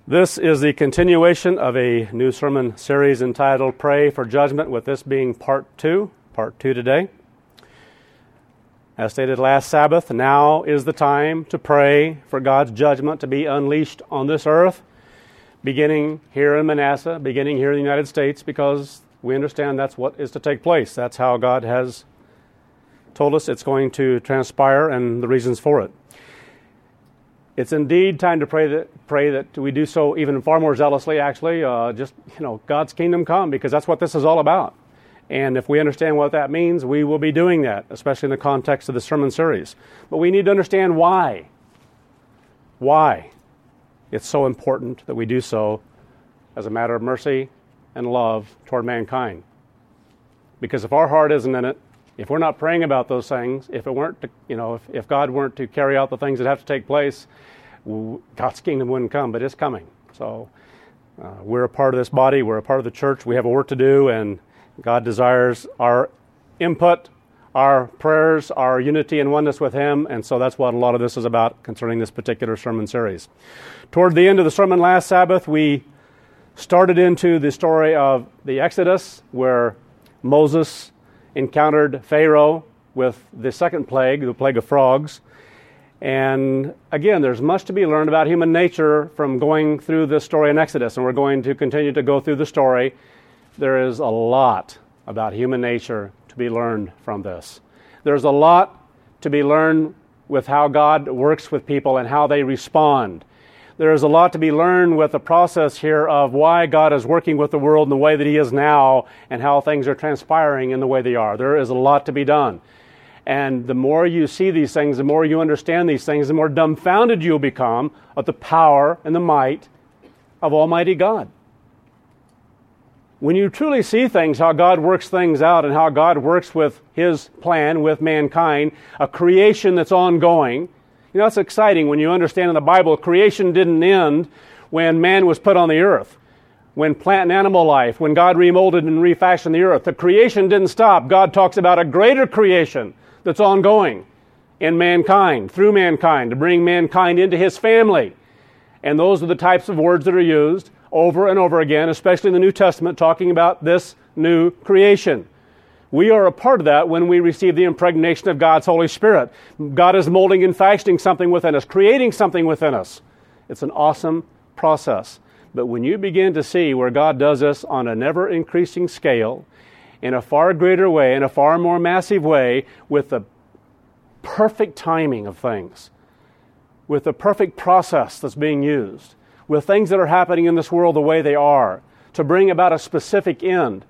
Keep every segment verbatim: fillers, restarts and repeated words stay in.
This is the continuation of a new sermon series entitled Pray for Judgment, with this being part two, part two today. As stated last Sabbath, now is the time to pray for God's judgment to be unleashed on this earth, beginning here in Manasseh, beginning here in the United States, because we understand that's what is to take place. That's how God has told us it's going to transpire and the reasons for it. It's indeed time to pray that pray that we do so even far more zealously, actually, uh, just, you know, God's kingdom come, because that's what this is all about. And if we understand what that means, we will be doing that, especially in the context of the sermon series. But we need to understand why. Why it's so important that we do so as a matter of mercy and love toward mankind. Because if our heart isn't in it, if we're not praying about those things, if it weren't, to, you know, if, if God weren't to carry out the things that have to take place, God's kingdom wouldn't come, but it's coming. So uh, we're a part of this body, we're a part of the church, we have a work to do, and God desires our input, our prayers, our unity and oneness with Him, and so that's what a lot of this is about concerning this particular sermon series. Toward the end of the sermon last Sabbath, we started into the story of the Exodus, where Moses encountered Pharaoh with the second plague, the plague of frogs. And again, there's much to be learned about human nature from going through this story in Exodus, and we're going to continue to go through the story. There is a lot about human nature to be learned from this. There's a lot to be learned with how God works with people and how they respond. There is a lot to be learned with the process here of why God is working with the world in the way that He is now and how things are transpiring in the way they are. There is a lot to be done. And the more you see these things, the more you understand these things, the more dumbfounded you'll become of the power and the might of Almighty God. When you truly see things, how God works things out and how God works with His plan with mankind, a creation that's ongoing. You know, it's exciting when you understand in the Bible, creation didn't end when man was put on the earth. When plant and animal life, when God remolded and refashioned the earth, the creation didn't stop. God talks about a greater creation that's ongoing in mankind, through mankind, to bring mankind into His family. And those are the types of words that are used over and over again, especially in the New Testament, talking about this new creation. We are a part of that when we receive the impregnation of God's Holy Spirit. God is molding and fashioning something within us, creating something within us. It's an awesome process. But when you begin to see where God does this on a never-increasing scale, in a far greater way, in a far more massive way, with the perfect timing of things, with the perfect process that's being used, with things that are happening in this world the way they are, to bring about a specific end,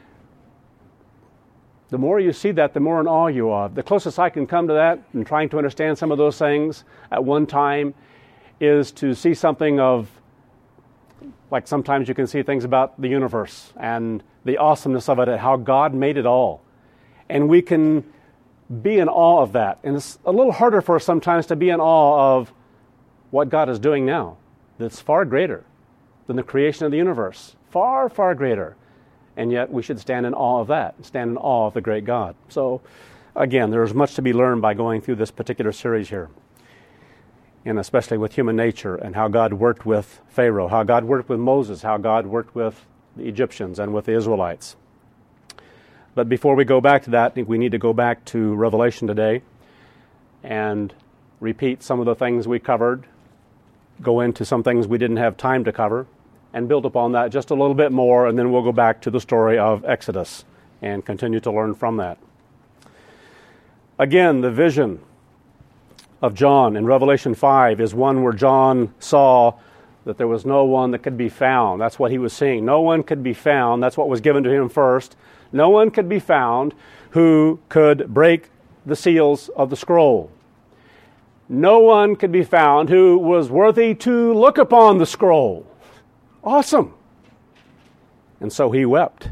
the more you see that, the more in awe you are. The closest I can come to that, in trying to understand some of those things at one time, is to see something of, like sometimes you can see things about the universe and the awesomeness of it and how God made it all. And we can be in awe of that. And it's a little harder for us sometimes to be in awe of what God is doing now. That's far greater than the creation of the universe. Far, far greater. And yet we should stand in awe of that, stand in awe of the great God. So, again, there's much to be learned by going through this particular series here, and especially with human nature and how God worked with Pharaoh, how God worked with Moses, how God worked with the Egyptians and with the Israelites. But before we go back to that, I think we need to go back to Revelation today and repeat some of the things we covered, go into some things we didn't have time to cover, and build upon that just a little bit more, and then we'll go back to the story of Exodus and continue to learn from that. Again, the vision of John in Revelation five is one where John saw that there was no one that could be found. That's what he was seeing. No one could be found. That's what was given to him first. No one could be found who could break the seals of the scroll. No one could be found who was worthy to look upon the scroll. Awesome. And so he wept.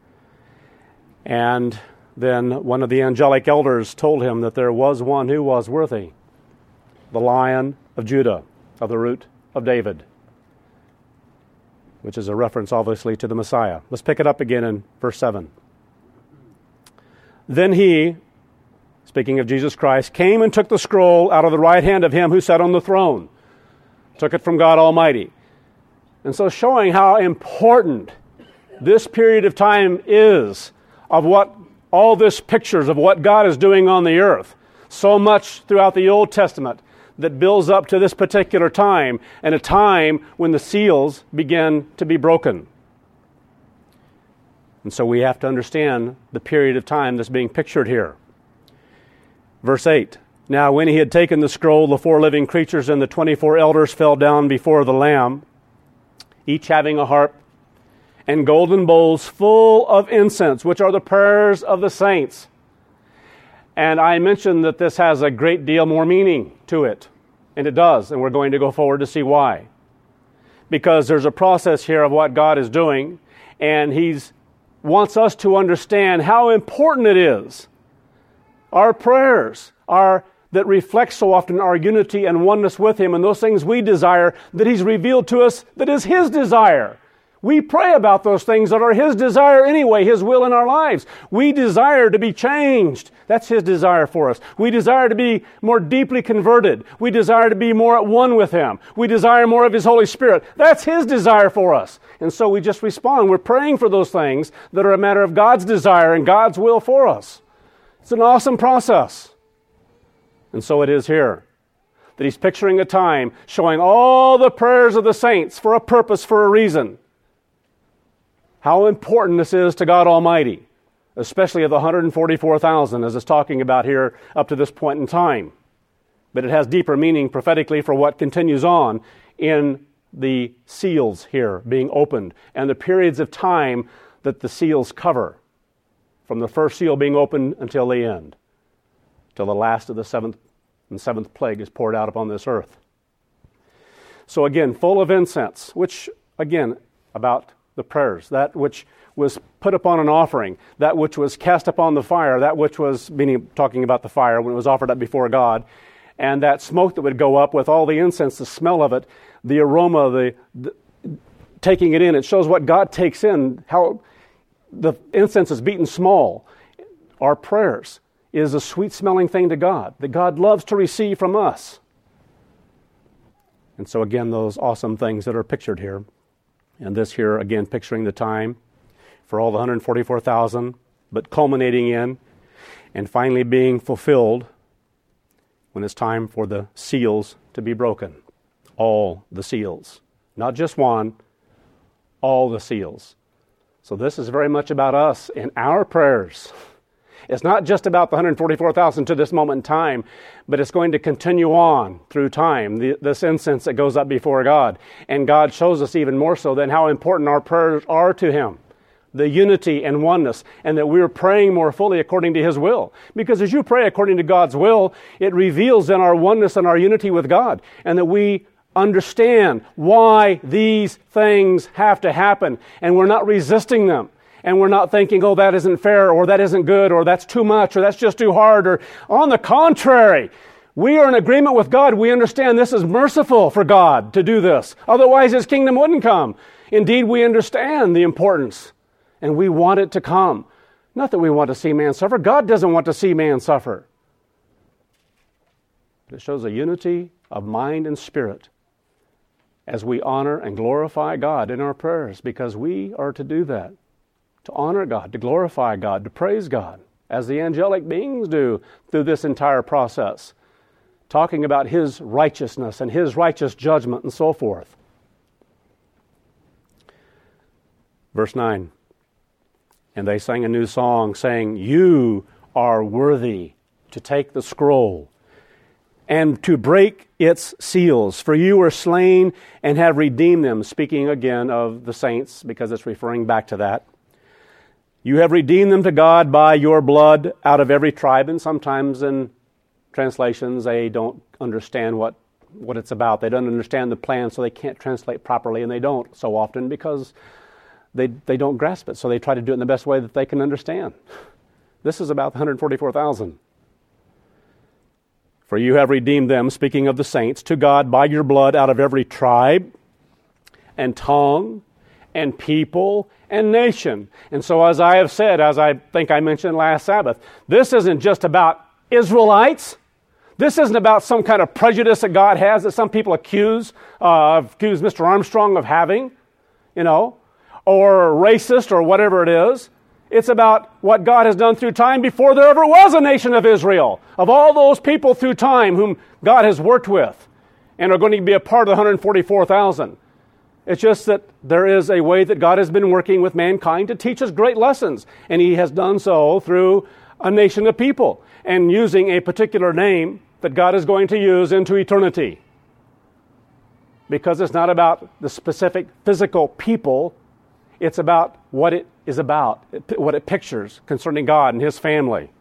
And then one of the angelic elders told him that there was one who was worthy, the Lion of Judah, of the root of David, which is a reference, obviously, to the Messiah. Let's pick it up again in verse seven. Then he, speaking of Jesus Christ, came and took the scroll out of the right hand of him who sat on the throne, took it from God Almighty. And so showing how important this period of time is of what all this pictures of what God is doing on the earth. So much throughout the Old Testament that builds up to this particular time, and a time when the seals begin to be broken. And so we have to understand the period of time that's being pictured here. Verse eight, now when he had taken the scroll, the four living creatures and the twenty-four elders fell down before the Lamb, each having a harp and golden bowls full of incense, which are the prayers of the saints. And I mentioned that this has a great deal more meaning to it. And it does, and we're going to go forward to see why. Because there's a process here of what God is doing, and He wants us to understand how important it is. Our prayers are that reflect so often our unity and oneness with Him, and those things we desire that He's revealed to us that is His desire. We pray about those things that are His desire anyway, His will in our lives. We desire to be changed. That's His desire for us. We desire to be more deeply converted. We desire to be more at one with Him. We desire more of His Holy Spirit. That's His desire for us. And so we just respond. We're praying for those things that are a matter of God's desire and God's will for us. It's an awesome process. And so it is here. That He's picturing a time showing all the prayers of the saints for a purpose, for a reason. How important this is to God Almighty, especially of the one hundred forty-four thousand as it's talking about here up to this point in time. But it has deeper meaning prophetically for what continues on in the seals here being opened and the periods of time that the seals cover, from the first seal being opened until the end, till the last of the seventh and seventh plague is poured out upon this earth. So again, full of incense, which again, about the prayers, that which was put upon an offering, that which was cast upon the fire, that which was, meaning talking about the fire when it was offered up before God, and that smoke that would go up with all the incense, the smell of it, the aroma, the, the taking it in. It shows what God takes in, how the incense is beaten small. Our prayers is a sweet-smelling thing to God, that God loves to receive from us. And so again, those awesome things that are pictured here. And this here, again, picturing the time for all the one hundred forty-four thousand, but culminating in and finally being fulfilled when it's time for the seals to be broken. All the seals. Not just one, all the seals. So this is very much about us and our prayers. It's not just about the one hundred forty-four thousand to this moment in time, but it's going to continue on through time, the, this incense that goes up before God. And God shows us even more so than how important our prayers are to Him. The unity and oneness, and that we're praying more fully according to His will. Because as you pray according to God's will, it reveals then our oneness and our unity with God, and that we understand why these things have to happen, and we're not resisting them. And we're not thinking, oh, that isn't fair, or that isn't good, or that's too much, or that's just too hard, or on the contrary, we are in agreement with God. We understand this is merciful for God to do this. Otherwise, His kingdom wouldn't come. Indeed, we understand the importance, and we want it to come. Not that we want to see man suffer. God doesn't want to see man suffer. It shows a unity of mind and spirit as we honor and glorify God in our prayers, because we are to do that. To honor God, to glorify God, to praise God, as the angelic beings do through this entire process, talking about His righteousness and His righteous judgment and so forth. Verse nine, and they sang a new song, saying, you are worthy to take the scroll and to break its seals, for you were slain and have redeemed them, speaking again of the saints, because it's referring back to that. You have redeemed them to God by your blood out of every tribe. And sometimes in translations, they don't understand what, what it's about. They don't understand the plan, so they can't translate properly, and they don't so often because they, they don't grasp it. So they try to do it in the best way that they can understand. This is about the one hundred forty-four thousand. For you have redeemed them, speaking of the saints, to God by your blood out of every tribe and tongue and people and nation. And so as I have said, as I think I mentioned last Sabbath, this isn't just about Israelites. This isn't about some kind of prejudice that God has that some people accuse, uh, accuse Mister Armstrong of having, you know, or racist or whatever it is. It's about what God has done through time before there ever was a nation of Israel, of all those people through time whom God has worked with and are going to be a part of the one hundred forty-four thousand. It's just that there is a way that God has been working with mankind to teach us great lessons, and He has done so through a nation of people and using a particular name that God is going to use into eternity. Because it's not about the specific physical people, it's about what it is about, what it pictures concerning God and His family.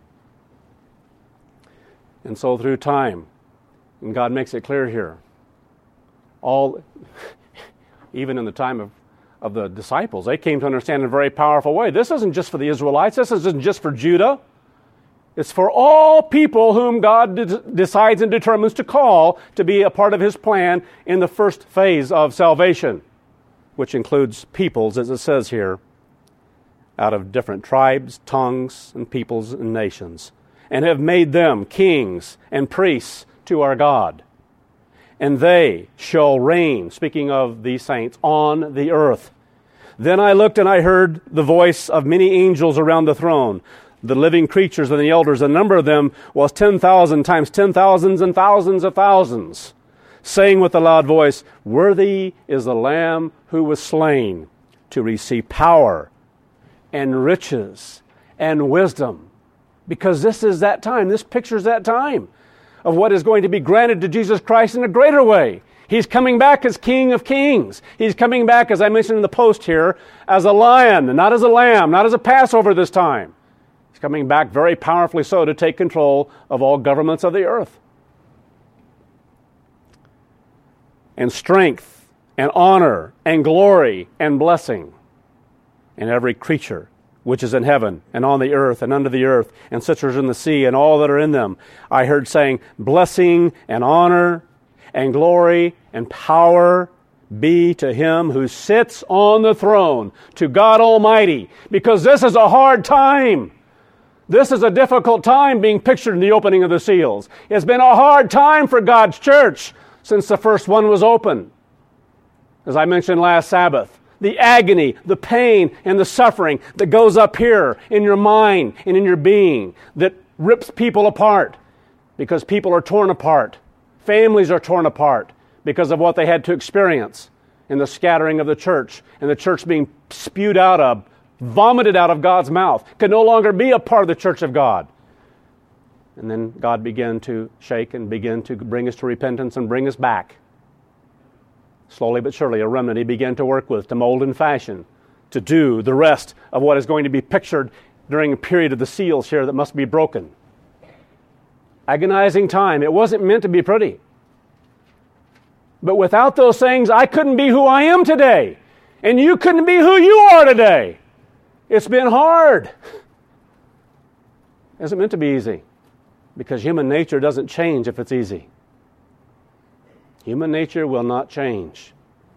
And so through time, and God makes it clear here, all, even in the time of, of the disciples, they came to understand in a very powerful way. This isn't just for the Israelites, this isn't just for Judah. It's for all people whom God de- decides and determines to call to be a part of His plan in the first phase of salvation, which includes peoples, as it says here, out of different tribes, tongues, and peoples and nations, and have made them kings and priests to our God. And they shall reign, speaking of the saints, on the earth. Then I looked and I heard the voice of many angels around the throne, the living creatures and the elders. The number of them was ten thousand times ten thousands and thousands of thousands, saying with a loud voice, "Worthy is the Lamb who was slain to receive power and riches and wisdom." Because this is that time. This pictures that time of what is going to be granted to Jesus Christ in a greater way. He's coming back as King of Kings. He's coming back, as I mentioned in the post here, as a lion, and not as a lamb, not as a Passover this time. He's coming back very powerfully so to take control of all governments of the earth. And strength and honor and glory and blessing and every creature which is in heaven and on the earth and under the earth and such as in the sea and all that are in them, I heard saying, blessing and honor and glory and power be to Him who sits on the throne, to God Almighty, because this is a hard time. This is a difficult time being pictured in the opening of the seals. It's been a hard time for God's church since the first one was opened. As I mentioned last Sabbath, the agony, the pain, and the suffering that goes up here in your mind and in your being that rips people apart because people are torn apart. Families are torn apart because of what they had to experience in the scattering of the church and the church being spewed out of, vomited out of God's mouth, could no longer be a part of the church of God. And then God began to shake and begin to bring us to repentance and bring us back. Slowly but surely, a remnant He began to work with, to mold and fashion, to do the rest of what is going to be pictured during a period of the seals here that must be broken. Agonizing time. It wasn't meant to be pretty. But without those things, I couldn't be who I am today. And you couldn't be who you are today. It's been hard. It isn't meant to be easy, because human nature doesn't change if it's easy. Human nature will not change.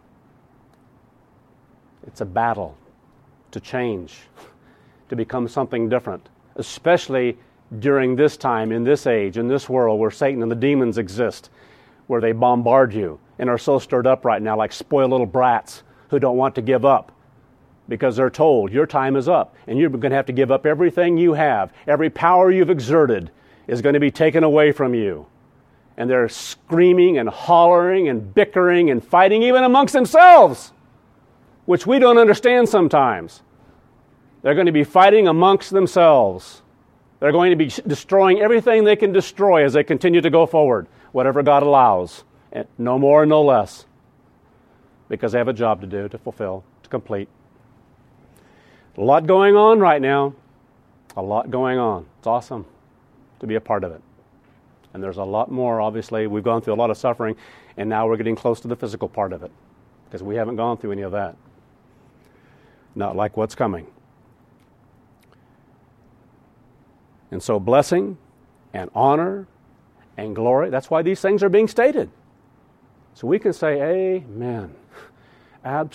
It's a battle to change, to become something different, especially during this time, in this age, in this world where Satan and the demons exist, where they bombard you and are so stirred up right now like spoiled little brats who don't want to give up because they're told your time is up and you're going to have to give up everything you have. Every power you've exerted is going to be taken away from you. And they're screaming and hollering and bickering and fighting even amongst themselves, which we don't understand sometimes. They're going to be fighting amongst themselves. They're going to be destroying everything they can destroy as they continue to go forward, whatever God allows, and no more and no less, because they have a job to do, to fulfill, to complete. A lot going on right now. A lot going on. It's awesome to be a part of it. And there's a lot more, obviously. We've gone through a lot of suffering, and now we're getting close to the physical part of it, because we haven't gone through any of that. Not like what's coming. And so blessing and honor and glory, that's why these things are being stated. So we can say, amen.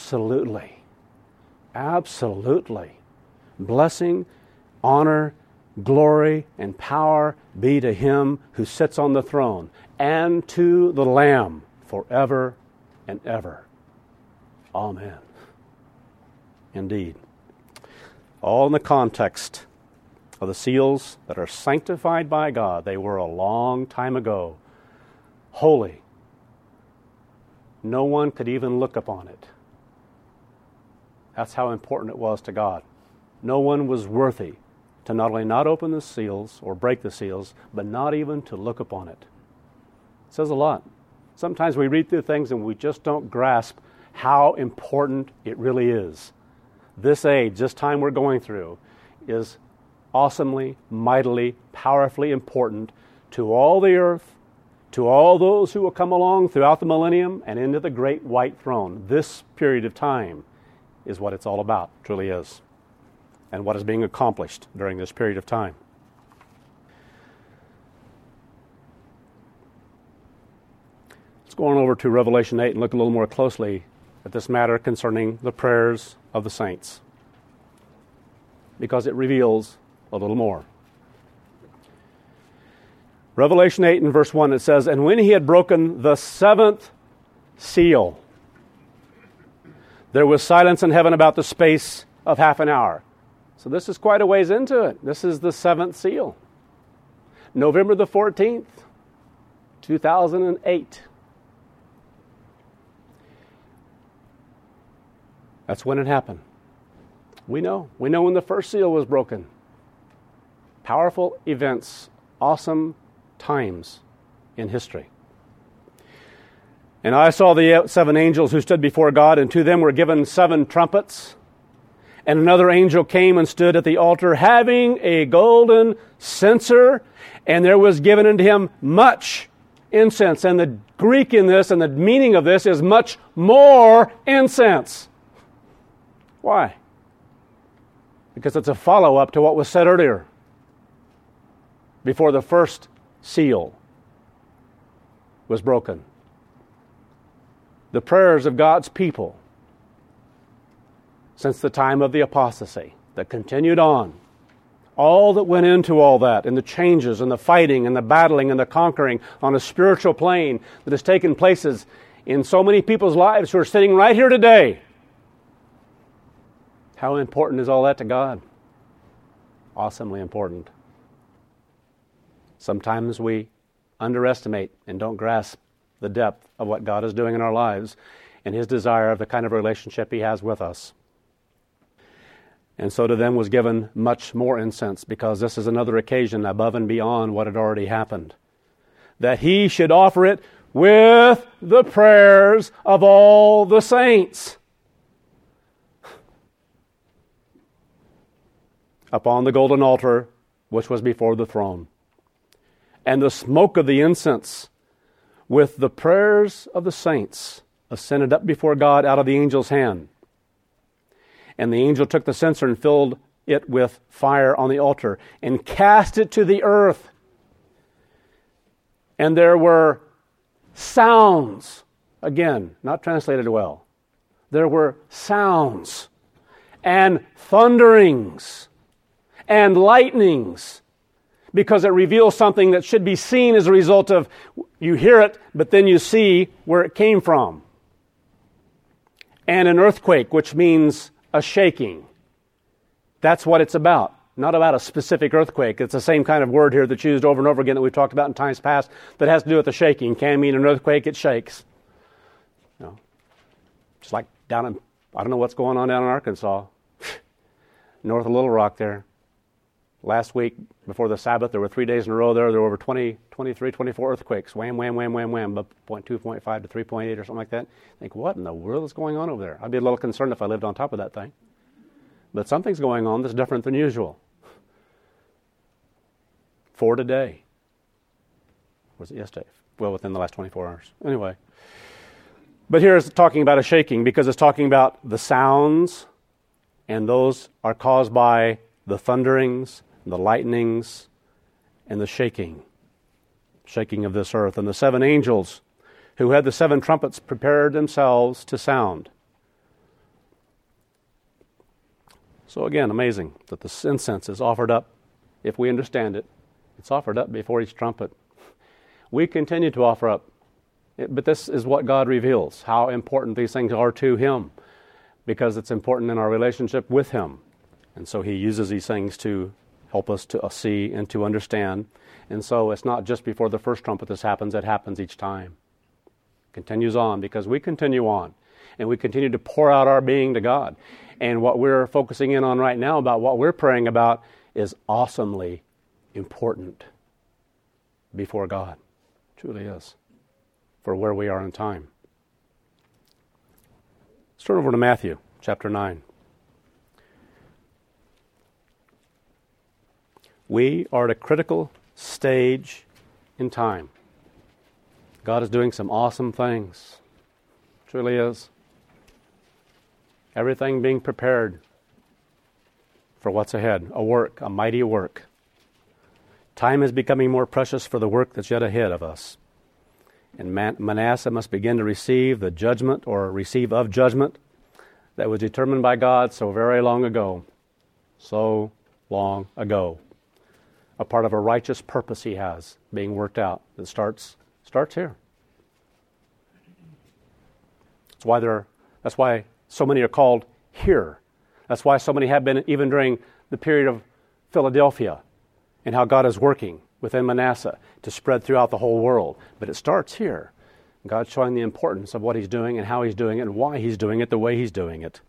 Absolutely. Absolutely. Blessing, honor, glory and power be to him who sits on the throne and to the Lamb forever and ever. Amen. Indeed. All in the context of the seals that are sanctified by God. They were a long time ago. Holy. No one could even look upon it. That's how important it was to God. No one was worthy to not only not open the seals or break the seals, but not even to look upon it. It says a lot. Sometimes we read through things and we just don't grasp how important it really is. This age, this time we're going through, is awesomely, mightily, powerfully important to all the earth, to all those who will come along throughout the millennium and into the great white throne. This period of time is what it's all about, truly is, and what is being accomplished during this period of time. Let's go on over to Revelation eight and look a little more closely at this matter concerning the prayers of the saints, because it reveals a little more. Revelation eight and verse one, it says, "And when he had broken the seventh seal, there was silence in heaven about the space of half an hour." So this is quite a ways into it. This is the seventh seal. November the fourteenth, two thousand eight. That's when it happened. We know. We know when the first seal was broken. Powerful events, awesome times in history. "And I saw the seven angels who stood before God, and to them were given seven trumpets. And another angel came and stood at the altar, having a golden censer, and there was given unto him much incense." And the Greek in this and the meaning of this is much more incense. Why? Because it's a follow-up to what was said earlier, before the first seal was broken. The prayers of God's people since the time of the apostasy that continued on, all that went into all that, and the changes and the fighting and the battling and the conquering on a spiritual plane that has taken places in so many people's lives who are sitting right here today. How important is all that to God? Awesomely important. Sometimes we underestimate and don't grasp the depth of what God is doing in our lives and His desire of the kind of relationship He has with us. And so to them was given much more incense, because this is another occasion above and beyond what had already happened, that He should offer it with the prayers of all the saints upon the golden altar which was before the throne. And the smoke of the incense with the prayers of the saints ascended up before God out of the angel's hand. And the angel took the censer and filled it with fire on the altar and cast it to the earth. And there were sounds, again, not translated well. There were sounds and thunderings and lightnings, because it reveals something that should be seen as a result of, you hear it, but then you see where it came from. And an earthquake, which means a shaking. That's what it's about. Not about a specific earthquake. It's the same kind of word here that's used over and over again that we've talked about in times past that has to do with the shaking. Can mean an earthquake, it shakes. You know, just like down in, I don't know what's going on down in Arkansas, north of Little Rock there. Last week, before the Sabbath, there were three days in a row there. There were over twenty, twenty-three, twenty-four earthquakes. Wham, wham, wham, wham, wham. But point two, point five to three point eight or something like that. I think, what in the world is going on over there? I'd be a little concerned if I lived on top of that thing. But something's going on that's different than usual. Four today. Was it yesterday? Well, within the last twenty-four hours. Anyway. But here it's talking about a shaking, because it's talking about the sounds, and those are caused by the thunderings, the lightnings, and the shaking, shaking of this earth. And the seven angels who had the seven trumpets prepared themselves to sound. So again, amazing that the incense is offered up if we understand it. It's offered up before each trumpet. We continue to offer up. But this is what God reveals, how important these things are to Him, because it's important in our relationship with Him. And so He uses these things to help us to see and to understand. And so it's not just before the first trumpet this happens, it happens each time. It continues on because we continue on. And we continue to pour out our being to God. And what we're focusing in on right now about what we're praying about is awesomely important before God. It truly is. For where we are in time. Let's turn over to Matthew chapter nine. We are at a critical stage in time. God is doing some awesome things. It truly is. Everything being prepared for what's ahead. A work, a mighty work. Time is becoming more precious for the work that's yet ahead of us. And Manasseh must begin to receive the judgment or receive of judgment that was determined by God so very long ago. So long ago. A part of a righteous purpose He has being worked out that starts starts here. That's why there that's why so many are called here. That's why so many have been even during the period of Philadelphia and how God is working within Manasseh to spread throughout the whole world. But it starts here. God's showing the importance of what He's doing and how He's doing it and why He's doing it the way He's doing it.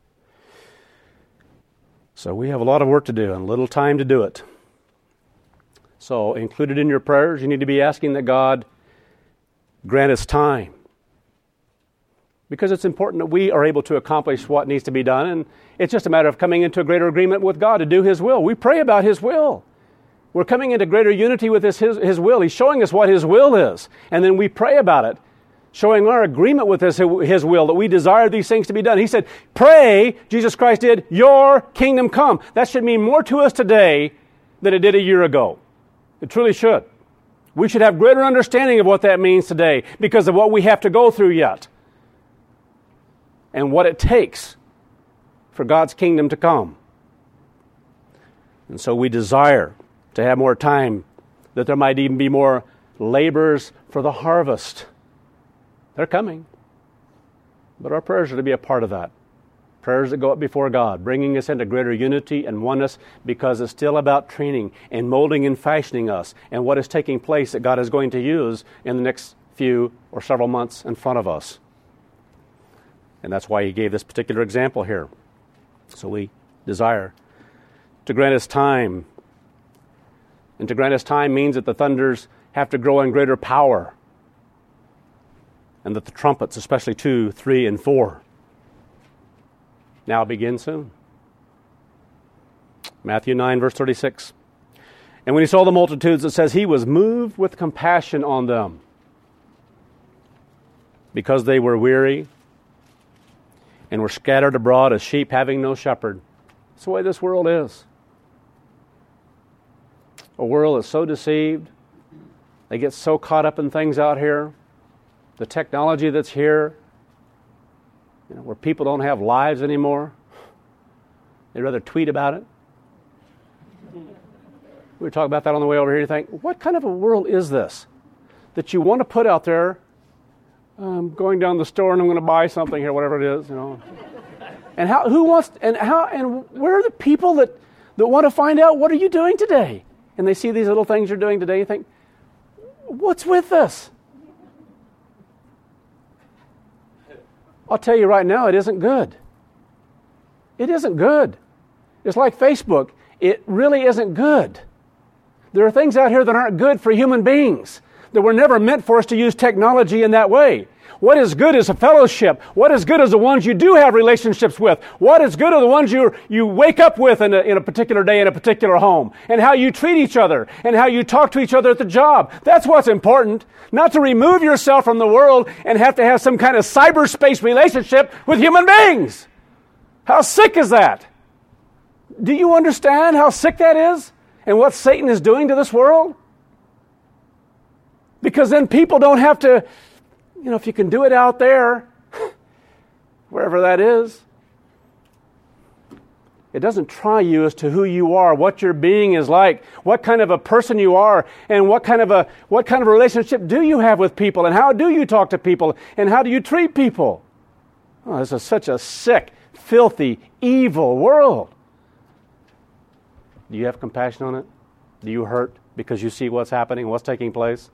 So we have a lot of work to do and little time to do it. So included in your prayers, you need to be asking that God grant us time. Because it's important that we are able to accomplish what needs to be done. And it's just a matter of coming into a greater agreement with God to do His will. We pray about His will. We're coming into greater unity with his, his, his will. He's showing us what His will is. And then we pray about it, showing our agreement with his, his will, that we desire these things to be done. He said, pray, Jesus Christ did, your kingdom come. That should mean more to us today than it did a year ago. It truly should. We should have greater understanding of what that means today because of what we have to go through yet. And what it takes for God's kingdom to come. And so we desire to have more time, that there might even be more laborers for the harvest. They're coming. But our prayers are to be a part of that. Prayers that go up before God, bringing us into greater unity and oneness, because it's still about training and molding and fashioning us and what is taking place that God is going to use in the next few or several months in front of us. And that's why He gave this particular example here. So we desire to grant us time. And to grant us time means that the thunders have to grow in greater power. And that the trumpets, especially two, three, and four, now begin soon. Matthew nine, verse thirty-six. And when He saw the multitudes, it says, He was moved with compassion on them, because they were weary and were scattered abroad as sheep having no shepherd. That's the way this world is. A world that's so deceived. They get so caught up in things out here. The technology that's here, you know, where people don't have lives anymore. They'd rather tweet about it. We were talking about that on the way over here. You think, what kind of a world is this that you want to put out there? I'm going down the store and I'm going to buy something here, whatever it is, you know. And how? Who wants? And how? And where are the people that that want to find out what are you doing today? And they see these little things you're doing today. You think, what's with this? I'll tell you right now, it isn't good. It isn't good. It's like Facebook. It really isn't good. There are things out here that aren't good for human beings, that were never meant for us to use technology in that way. What is good is a fellowship. What is good is the ones you do have relationships with. What is good are the ones you you wake up with in a, in a particular day in a particular home. And how you treat each other. And how you talk to each other at the job. That's what's important. Not to remove yourself from the world and have to have some kind of cyberspace relationship with human beings. How sick is that? Do you understand how sick that is? And what Satan is doing to this world? Because then people don't have to, you know, if you can do it out there, wherever that is, It doesn't try you as to who you are, what your being is like, what kind of a person you are, and what kind of a what kind of relationship do you have with people, and how do you talk to people, and how do you treat people. Oh, this is such a sick, filthy, evil world. Do you have compassion on it? Do you hurt because you see what's happening, what's taking place?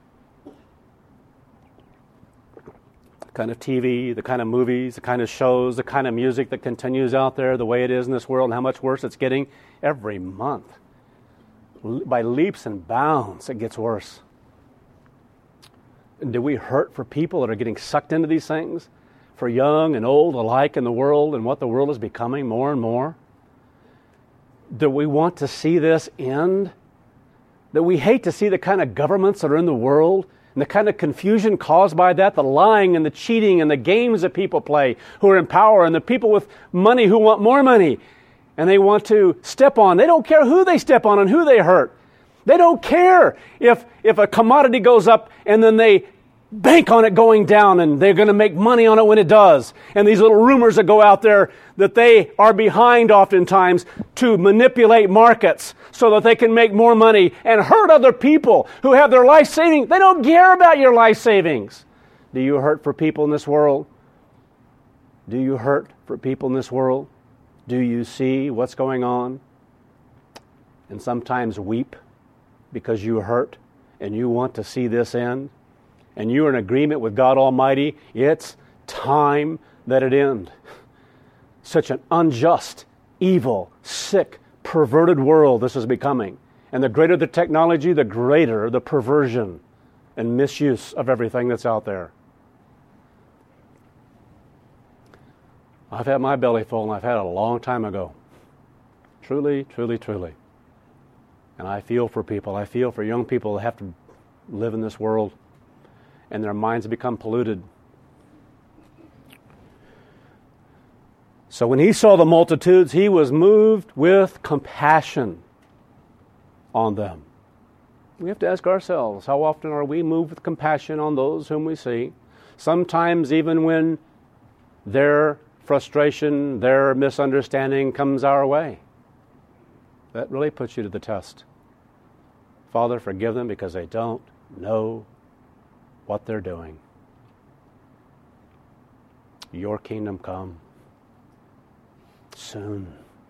The kind of T V, the kind of movies, the kind of shows, the kind of music that continues out there, the way it is in this world, and how much worse it's getting every month. By leaps and bounds, it gets worse. And do we hurt for people that are getting sucked into these things? For young and old alike in the world and what the world is becoming more and more? Do we want to see this end? That we hate to see the kind of governments that are in the world and the kind of confusion caused by that, the lying and the cheating and the games that people play who are in power, and the people with money who want more money and they want to step on. They don't care who they step on and who they hurt. They don't care if, if a commodity goes up and then they bank on it going down and they're going to make money on it when it does. And these little rumors that go out there that they are behind oftentimes to manipulate markets so that they can make more money and hurt other people who have their life savings. They don't care about your life savings. Do you hurt for people in this world? Do you hurt for people in this world? Do you see what's going on? And sometimes weep because you hurt and you want to see this end? And you're in agreement with God Almighty, it's time that it end. Such an unjust, evil, sick, perverted world this is becoming. And the greater the technology, the greater the perversion and misuse of everything that's out there. I've had my belly full, and I've had it a long time ago. Truly, truly, truly. And I feel for people. I feel for young people that have to live in this world, and their minds become polluted. So when he saw the multitudes, he was moved with compassion on them. We have to ask ourselves, how often are we moved with compassion on those whom we see? Sometimes even when their frustration, their misunderstanding comes our way. That really puts you to the test. Father, forgive them because they don't know what they're doing. Your kingdom come soon.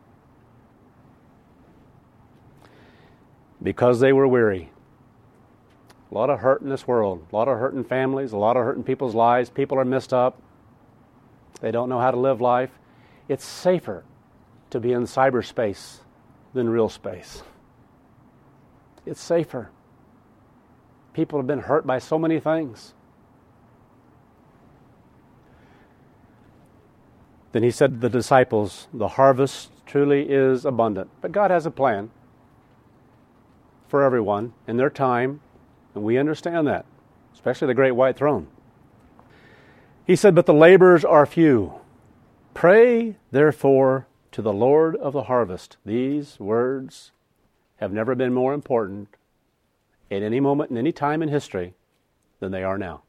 Because they were weary. A lot of hurt in this world. A lot of hurt in families. A lot of hurt in people's lives. People are messed up. They don't know how to live life. It's safer to be in cyberspace than real space. It's safer. People have been hurt by so many things. Then he said to the disciples, the harvest truly is abundant. But God has a plan for everyone in their time, and we understand that, especially the great white throne. He said, but the laborers are few. Pray, therefore, to the Lord of the harvest. These words have never been more important at any moment in any time in history than they are now.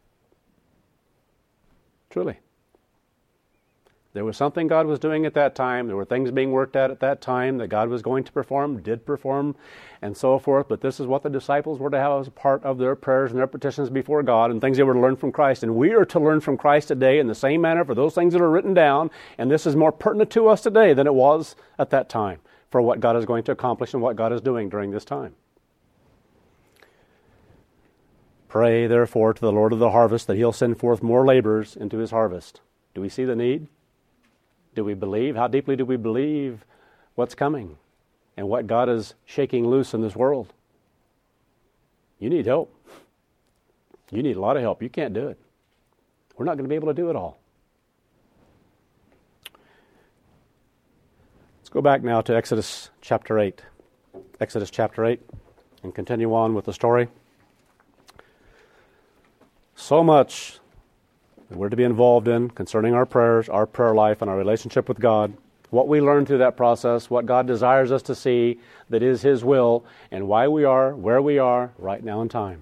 Truly. There was something God was doing at that time. There were things being worked at at that time that God was going to perform, did perform, and so forth. But this is what the disciples were to have as a part of their prayers and their petitions before God, and things they were to learn from Christ. And we are to learn from Christ today in the same manner for those things that are written down. And this is more pertinent to us today than it was at that time for what God is going to accomplish and what God is doing during this time. Pray, therefore, to the Lord of the harvest that He'll send forth more laborers into His harvest. Do we see the need? Do we believe? How deeply do we believe what's coming and what God is shaking loose in this world? You need help. You need a lot of help. You can't do it. We're not going to be able to do it all. Let's go back now to Exodus chapter eight. Exodus chapter eight, and continue on with the story. So much that we're to be involved in concerning our prayers, our prayer life, and our relationship with God. What we learn through that process, what God desires us to see that is His will, and why we are where we are right now in time.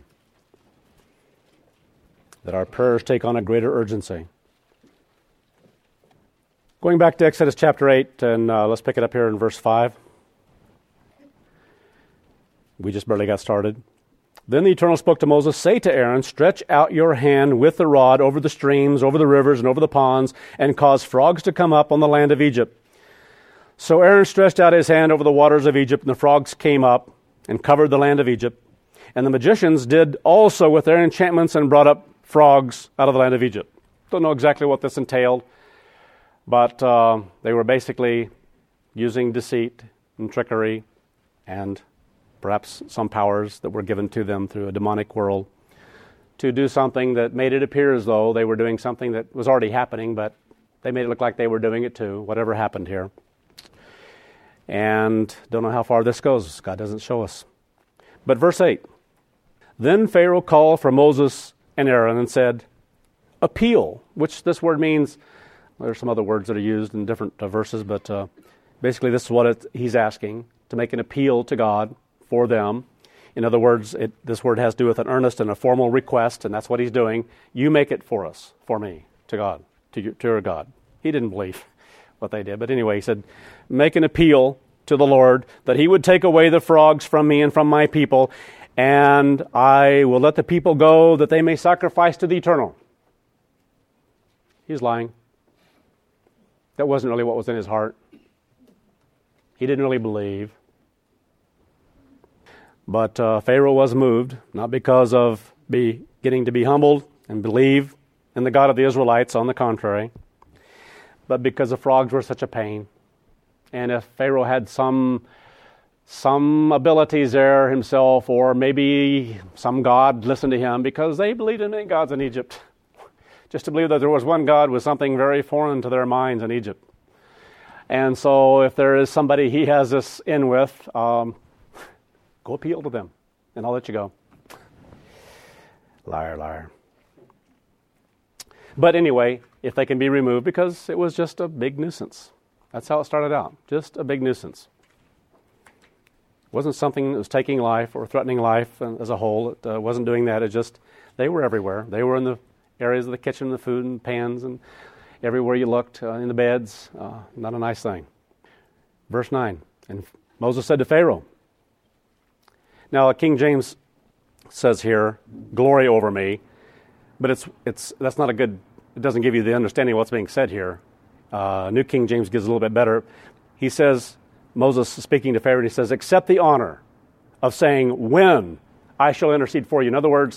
That our prayers take on a greater urgency. Going back to Exodus chapter eight, and uh, let's pick it up here in verse five. We just barely got started. Then the Eternal spoke to Moses, "Say to Aaron, stretch out your hand with the rod over the streams, over the rivers, and over the ponds, and cause frogs to come up on the land of Egypt." So Aaron stretched out his hand over the waters of Egypt, and the frogs came up and covered the land of Egypt. And the magicians did also with their enchantments and brought up frogs out of the land of Egypt. Don't know exactly what this entailed, but uh, they were basically using deceit and trickery and perhaps some powers that were given to them through a demonic world to do something that made it appear as though they were doing something that was already happening, but they made it look like they were doing it too, whatever happened here. And don't know how far this goes. God doesn't show us. But verse eight, "Then Pharaoh called for Moses and Aaron and said, 'Appeal,'" which this word means, well, there's some other words that are used in different uh, verses, but uh, basically this is what it, he's asking, to make an appeal to God for them. In other words, it, this word has to do with an earnest and a formal request, and that's what he's doing. You make it for us, for me, to God, to your, to your God. He didn't believe what they did, but anyway, he said, make an appeal to the Lord that he would take away the frogs from me and from my people, and I will let the people go that they may sacrifice to the Eternal. He's lying. That wasn't really what was in his heart. He didn't really believe. But uh, Pharaoh was moved, not because of be getting to be humbled and believe in the God of the Israelites, on the contrary, but because the frogs were such a pain. And if Pharaoh had some some abilities there himself, or maybe some God listened to him, because they believed in many gods in Egypt. Just to believe that there was one God was something very foreign to their minds in Egypt. And so if there is somebody he has this in with, um, go appeal to them, and I'll let you go. Liar, liar. But anyway, if they can be removed, because it was just a big nuisance. That's how it started out, just a big nuisance. It wasn't something that was taking life or threatening life as a whole. It uh, wasn't doing that. It just, they were everywhere. They were in the areas of the kitchen, the food and pans, and everywhere you looked, uh, in the beds. Uh, not a nice thing. Verse nine, "And Moses said to Pharaoh," now King James says here, "glory over me," but it's it's that's not a good, it doesn't give you the understanding of what's being said here. Uh, New King James gives a little bit better. He says, Moses speaking to Pharaoh, and he says, "Accept the honor of saying, 'When I shall intercede for you.'" In other words,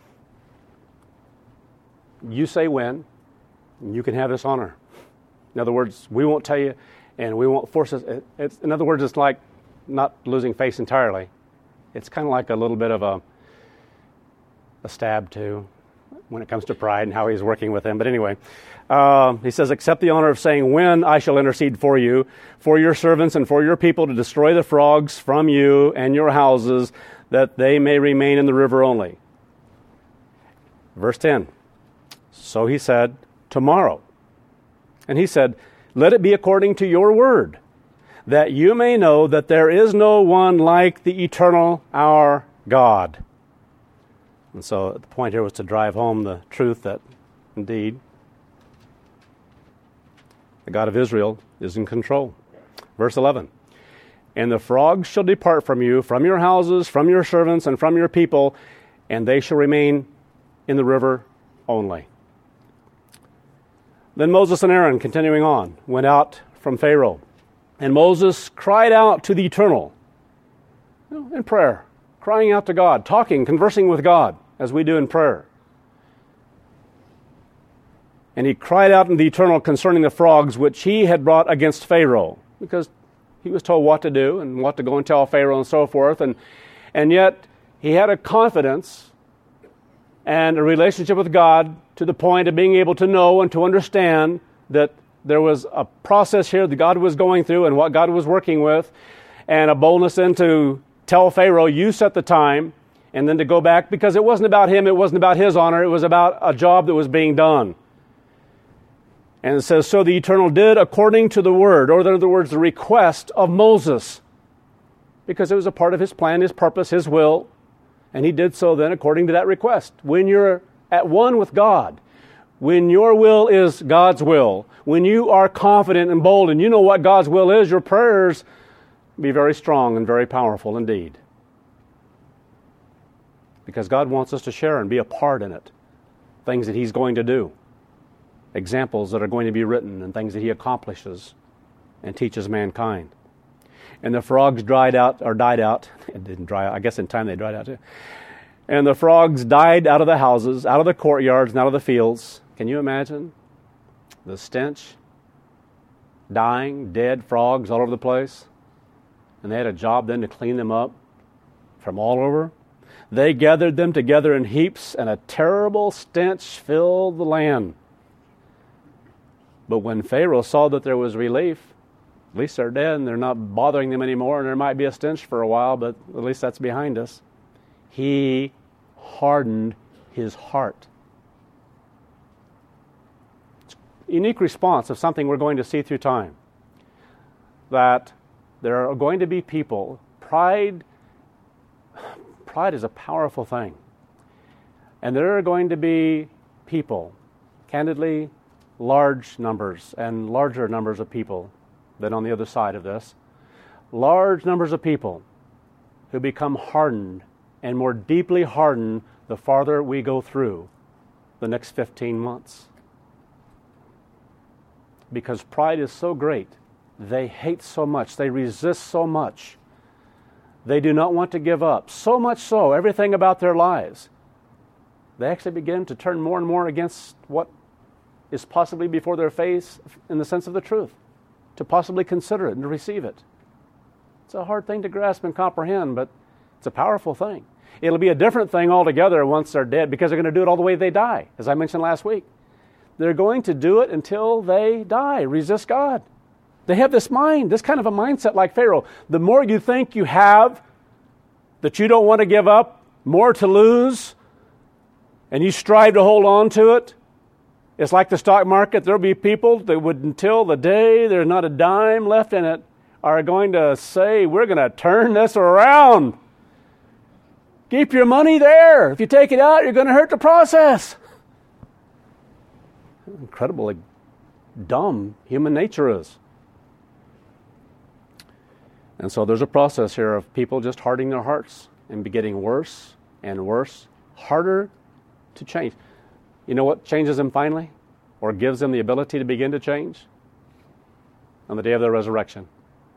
you say when, and you can have this honor. In other words, we won't tell you, and we won't force us. It, it's, in other words, it's like not losing face entirely. It's kind of like a little bit of a a stab too, when it comes to pride and how he's working with him. But anyway, uh, he says, "Accept the honor of saying, 'When I shall intercede for you, for your servants and for your people, to destroy the frogs from you and your houses, that they may remain in the river only.'" Verse ten, "So he said, 'Tomorrow.' And he said, 'Let it be according to your word, that you may know that there is no one like the Eternal, our God.'" And so the point here was to drive home the truth that, indeed, the God of Israel is in control. Verse eleven, "And the frogs shall depart from you, from your houses, from your servants, and from your people, and they shall remain in the river only." Then Moses and Aaron, continuing on, went out from Pharaoh. And Moses cried out to the Eternal, you know, in prayer, crying out to God, talking, conversing with God, as we do in prayer. And he cried out to the Eternal concerning the frogs which he had brought against Pharaoh, because he was told what to do and what to go and tell Pharaoh and so forth. And, and yet he had a confidence and a relationship with God to the point of being able to know and to understand that there was a process here that God was going through and what God was working with, and a boldness then to tell Pharaoh, "You set the time," and then to go back, because it wasn't about him, it wasn't about his honor, it was about a job that was being done. And it says, "So the Eternal did according to the word," or in other words, the request of Moses, because it was a part of his plan, his purpose, his will, and he did so then according to that request. When you're at one with God, When your will is God's will, when you are confident and bold and you know what God's will is, your prayers be very strong and very powerful indeed. Because God wants us to share and be a part in it. Things that He's going to do. Examples that are going to be written and things that He accomplishes and teaches mankind. And the frogs dried out, or died out. It didn't dry out. I guess in time they dried out too. And the frogs died out of the houses, out of the courtyards, and out of the fields. Can you imagine the stench? Dying, dead frogs all over the place. And they had a job then to clean them up from all over. They gathered them together in heaps, and a terrible stench filled the land. But when Pharaoh saw that there was relief, at least they're dead and they're not bothering them anymore, and there might be a stench for a while, but at least that's behind us. He hardened his heart. It's a unique response of something we're going to see through time. That there are going to be people, pride, pride is a powerful thing. And there are going to be people, candidly, large numbers and larger numbers of people than on the other side of this, large numbers of people who become hardened and more deeply hardened the farther we go through the next fifteen months. Because pride is so great. They hate so much. They resist so much. They do not want to give up. So much so, everything about their lives. They actually begin to turn more and more against what is possibly before their face in the sense of the truth, to possibly consider it and to receive it. It's a hard thing to grasp and comprehend, but it's a powerful thing. It'll be a different thing altogether once they're dead, because they're going to do it all the way they die, as I mentioned last week. They're going to do it until they die, resist God. They have this mind, this kind of a mindset like Pharaoh. The more you think you have, that you don't want to give up, more to lose, and you strive to hold on to it, it's like the stock market. There'll be people that would, until the day there's not a dime left in it, are going to say, we're going to turn this around. Keep your money there. If you take it out, you're going to hurt the process. Incredibly dumb human nature is. And so there's a process here of people just hardening their hearts and be getting worse and worse, harder to change. You know what changes them finally, or gives them the ability to begin to change? On the day of their resurrection.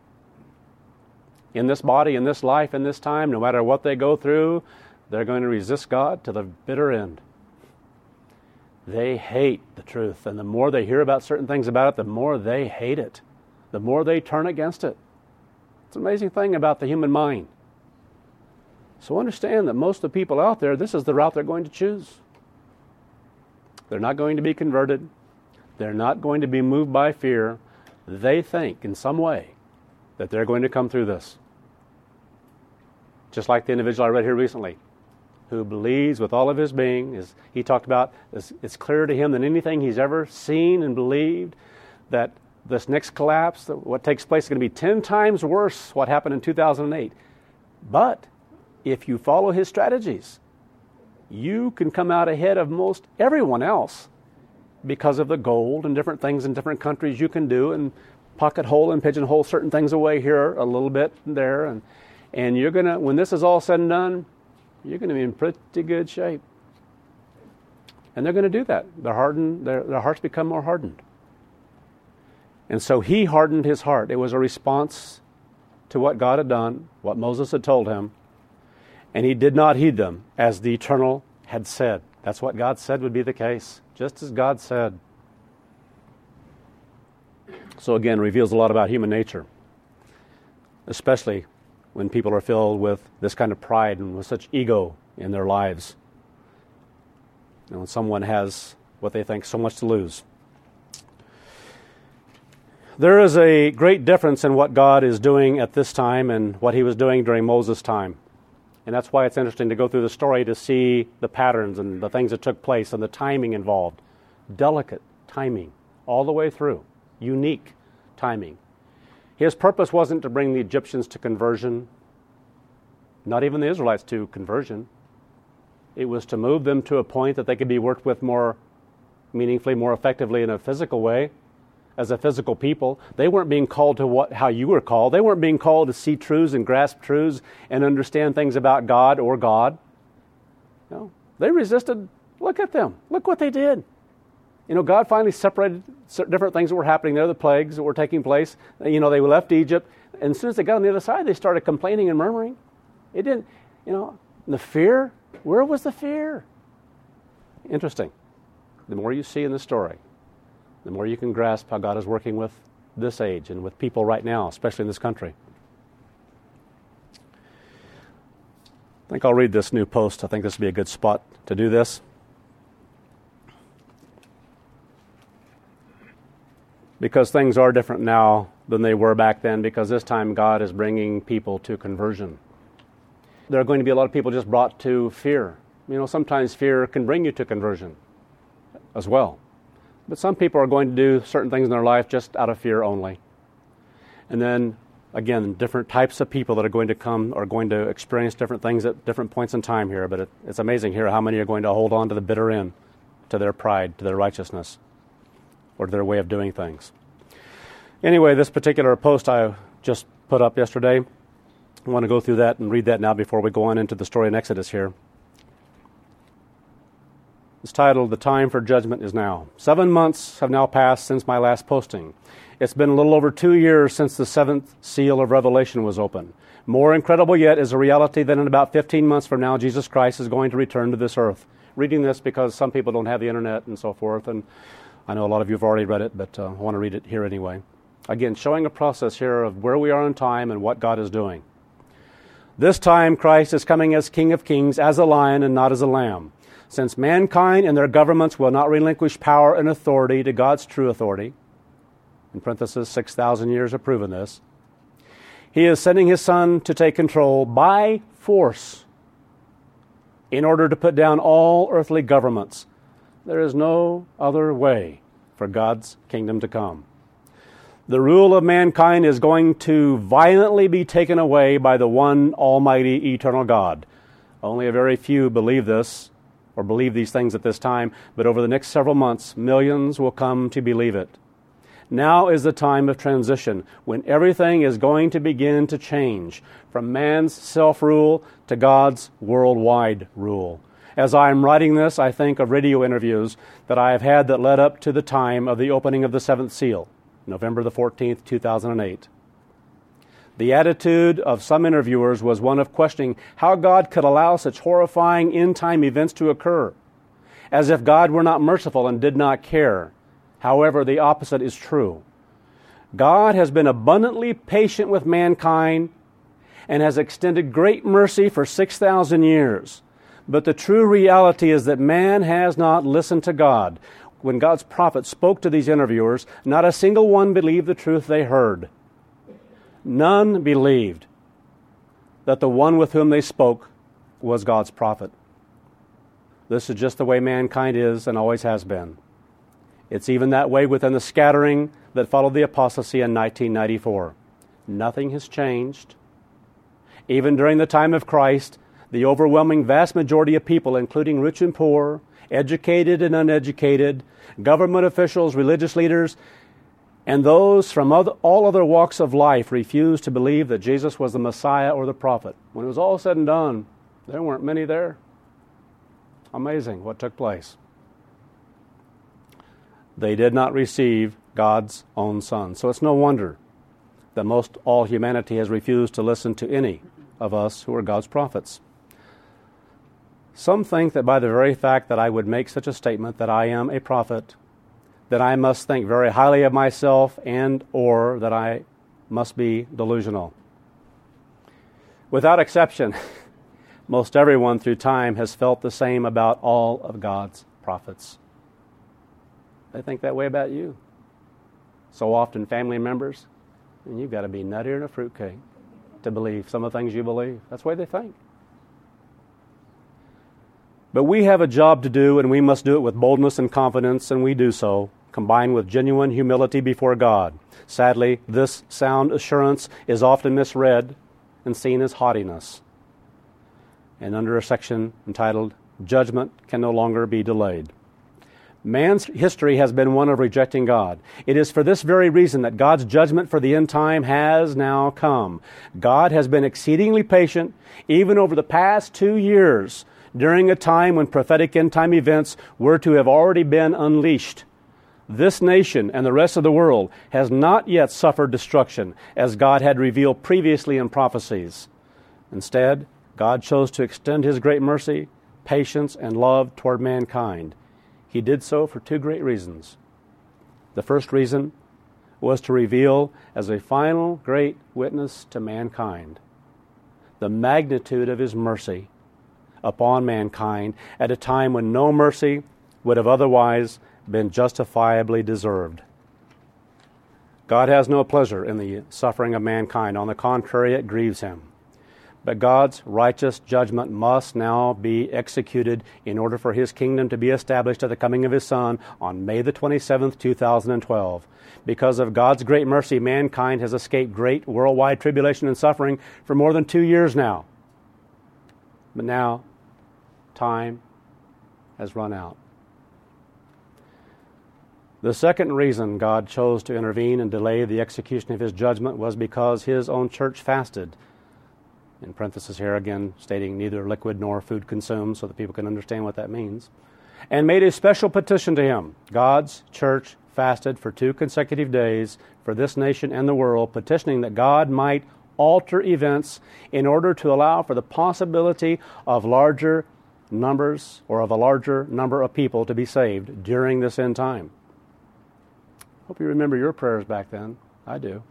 In this body, in this life, in this time, no matter what they go through, they're going to resist God to the bitter end. They hate the truth, and the more they hear about certain things about it, the more they hate it. The more they turn against it. It's an amazing thing about the human mind. So understand that most of the people out there, this is the route they're going to choose. They're not going to be converted. They're not going to be moved by fear. They think in some way that they're going to come through this. Just like the individual I read here recently, who believes with all of his being, is he talked about, it's, it's clearer to him than anything he's ever seen and believed, that this next collapse, that what takes place is going to be ten times worse what happened in two thousand eight. But if you follow his strategies, you can come out ahead of most everyone else because of the gold and different things in different countries you can do, and pocket hole and pigeonhole certain things away here a little bit and there. And, and you're going to, when this is all said and done, you're going to be in pretty good shape. And they're going to do that. They're hardened, their, their hearts become more hardened. And so he hardened his heart. It was a response to what God had done, what Moses had told him. And he did not heed them, as the Eternal had said. That's what God said would be the case, just as God said. So again, reveals a lot about human nature, especially when people are filled with this kind of pride and with such ego in their lives. You know, when someone has what they think so much to lose. There is a great difference in what God is doing at this time and what he was doing during Moses' time. And that's why it's interesting to go through the story to see the patterns and the things that took place and the timing involved. Delicate timing all the way through. Unique timing. His purpose wasn't to bring the Egyptians to conversion, not even the Israelites to conversion. It was to move them to a point that they could be worked with more meaningfully, more effectively in a physical way, as a physical people. They weren't being called to what how you were called. They weren't being called to see truths and grasp truths and understand things about God or God. No, they resisted. Look at them. Look what they did. You know, God finally separated different things that were happening there, the plagues that were taking place. You know, they left Egypt, and as soon as they got on the other side, they started complaining and murmuring. It didn't, you know, the fear, where was the fear? Interesting. The more you see in the story, the more you can grasp how God is working with this age and with people right now, especially in this country. I think I'll read this new post. I think this would be a good spot to do this. Because things are different now than they were back then, because this time God is bringing people to conversion. There are going to be a lot of people just brought to fear. You know, sometimes fear can bring you to conversion as well. But some people are going to do certain things in their life just out of fear only. And then, again, different types of people that are going to come are going to experience different things at different points in time here. But it, it's amazing here how many are going to hold on to the bitter end, to their pride, to their righteousness, or to their way of doing things. Anyway, this particular post I just put up yesterday, I want to go through that and read that now before we go on into the story in Exodus here. It's titled, "The Time for Judgment is Now." Seven months have now passed since my last posting. It's been a little over two years since the seventh seal of Revelation was opened. More incredible yet is the reality that in about fifteen months from now, Jesus Christ is going to return to this earth. Reading this because some people don't have the internet and so forth, and I know a lot of you have already read it, but uh, I want to read it here anyway. Again, showing a process here of where we are in time and what God is doing. This time, Christ is coming as King of Kings, as a lion and not as a lamb. Since mankind and their governments will not relinquish power and authority to God's true authority, in parenthesis, six thousand years have proven this, He is sending His Son to take control by force in order to put down all earthly governments. There is no other way for God's kingdom to come. The rule of mankind is going to violently be taken away by the one almighty eternal God. Only a very few believe this, or believe these things at this time, but over the next several months, millions will come to believe it. Now is the time of transition, when everything is going to begin to change, from man's self-rule to God's worldwide rule. As I am writing this, I think of radio interviews that I have had that led up to the time of the opening of the seventh seal, November the fourteenth, two thousand eight. The attitude of some interviewers was one of questioning how God could allow such horrifying end-time events to occur, as if God were not merciful and did not care. However, the opposite is true. God has been abundantly patient with mankind and has extended great mercy for six thousand years. But the true reality is that man has not listened to God. When God's prophet spoke to these interviewers, not a single one believed the truth they heard. None believed that the one with whom they spoke was God's prophet. This is just the way mankind is and always has been. It's even that way within the scattering that followed the apostasy in nineteen ninety-four. Nothing has changed. Even during the time of Christ, the overwhelming vast majority of people, including rich and poor, educated and uneducated, government officials, religious leaders, and those from other, all other walks of life refused to believe that Jesus was the Messiah or the prophet. When it was all said and done, there weren't many there. Amazing what took place. They did not receive God's own Son. So it's no wonder that most all humanity has refused to listen to any of us who are God's prophets. Some think that by the very fact that I would make such a statement that I am a prophet, that I must think very highly of myself and or that I must be delusional. Without exception, most everyone through time has felt the same about all of God's prophets. They think that way about you. So often family members, and you've got to be nuttier than a fruitcake to believe some of the things you believe. That's the way they think. But we have a job to do, and we must do it with boldness and confidence, and we do so, combined with genuine humility before God. Sadly, this sound assurance is often misread and seen as haughtiness. And under a section entitled, "Judgment Can No Longer Be Delayed." Man's history has been one of rejecting God. It is for this very reason that God's judgment for the end time has now come. God has been exceedingly patient, even over the past two years, during a time when prophetic end-time events were to have already been unleashed. This nation and the rest of the world has not yet suffered destruction, as God had revealed previously in prophecies. Instead, God chose to extend His great mercy, patience, and love toward mankind. He did so for two great reasons. The first reason was to reveal as a final great witness to mankind the magnitude of His mercy upon mankind at a time when no mercy would have otherwise been justifiably deserved. God has no pleasure in the suffering of mankind. On the contrary, it grieves Him. But God's righteous judgment must now be executed in order for His kingdom to be established at the coming of His Son on May the twenty-seventh, two thousand twelve. Because of God's great mercy, mankind has escaped great worldwide tribulation and suffering for more than two years now. But now, time has run out. The second reason God chose to intervene and delay the execution of His judgment was because His own church fasted. In parenthesis here again, stating neither liquid nor food consumed, so that people can understand what that means, and made a special petition to Him. God's church fasted for two consecutive days for this nation and the world, petitioning that God might alter events in order to allow for the possibility of larger numbers or of a larger number of people to be saved during this end time. Hope you remember your prayers back then. I do.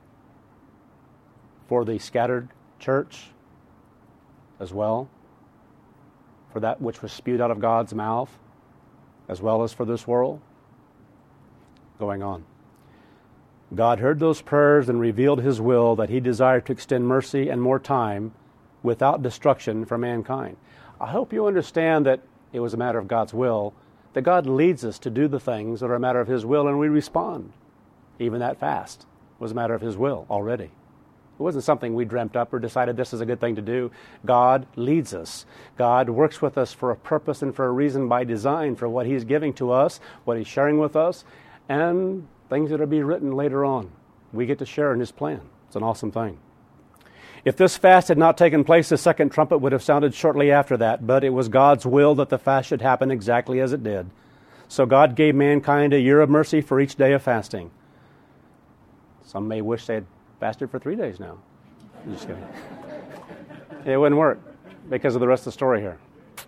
For the scattered church as well, for that which was spewed out of God's mouth, as well as for this world. Going on. God heard those prayers and revealed His will that He desired to extend mercy and more time without destruction for mankind. I hope you understand that it was a matter of God's will, that God leads us to do the things that are a matter of His will, and we respond. Even that fast was a matter of His will already. It wasn't something we dreamt up or decided this is a good thing to do. God leads us. God works with us for a purpose and for a reason by design for what He's giving to us, what He's sharing with us, and things that will be written later on. We get to share in His plan. It's an awesome thing. If this fast had not taken place, the second trumpet would have sounded shortly after that, but it was God's will that the fast should happen exactly as it did. So God gave mankind a year of mercy for each day of fasting. Some may wish they had fasted for three days now. I'm just kidding. It wouldn't work because of the rest of the story here.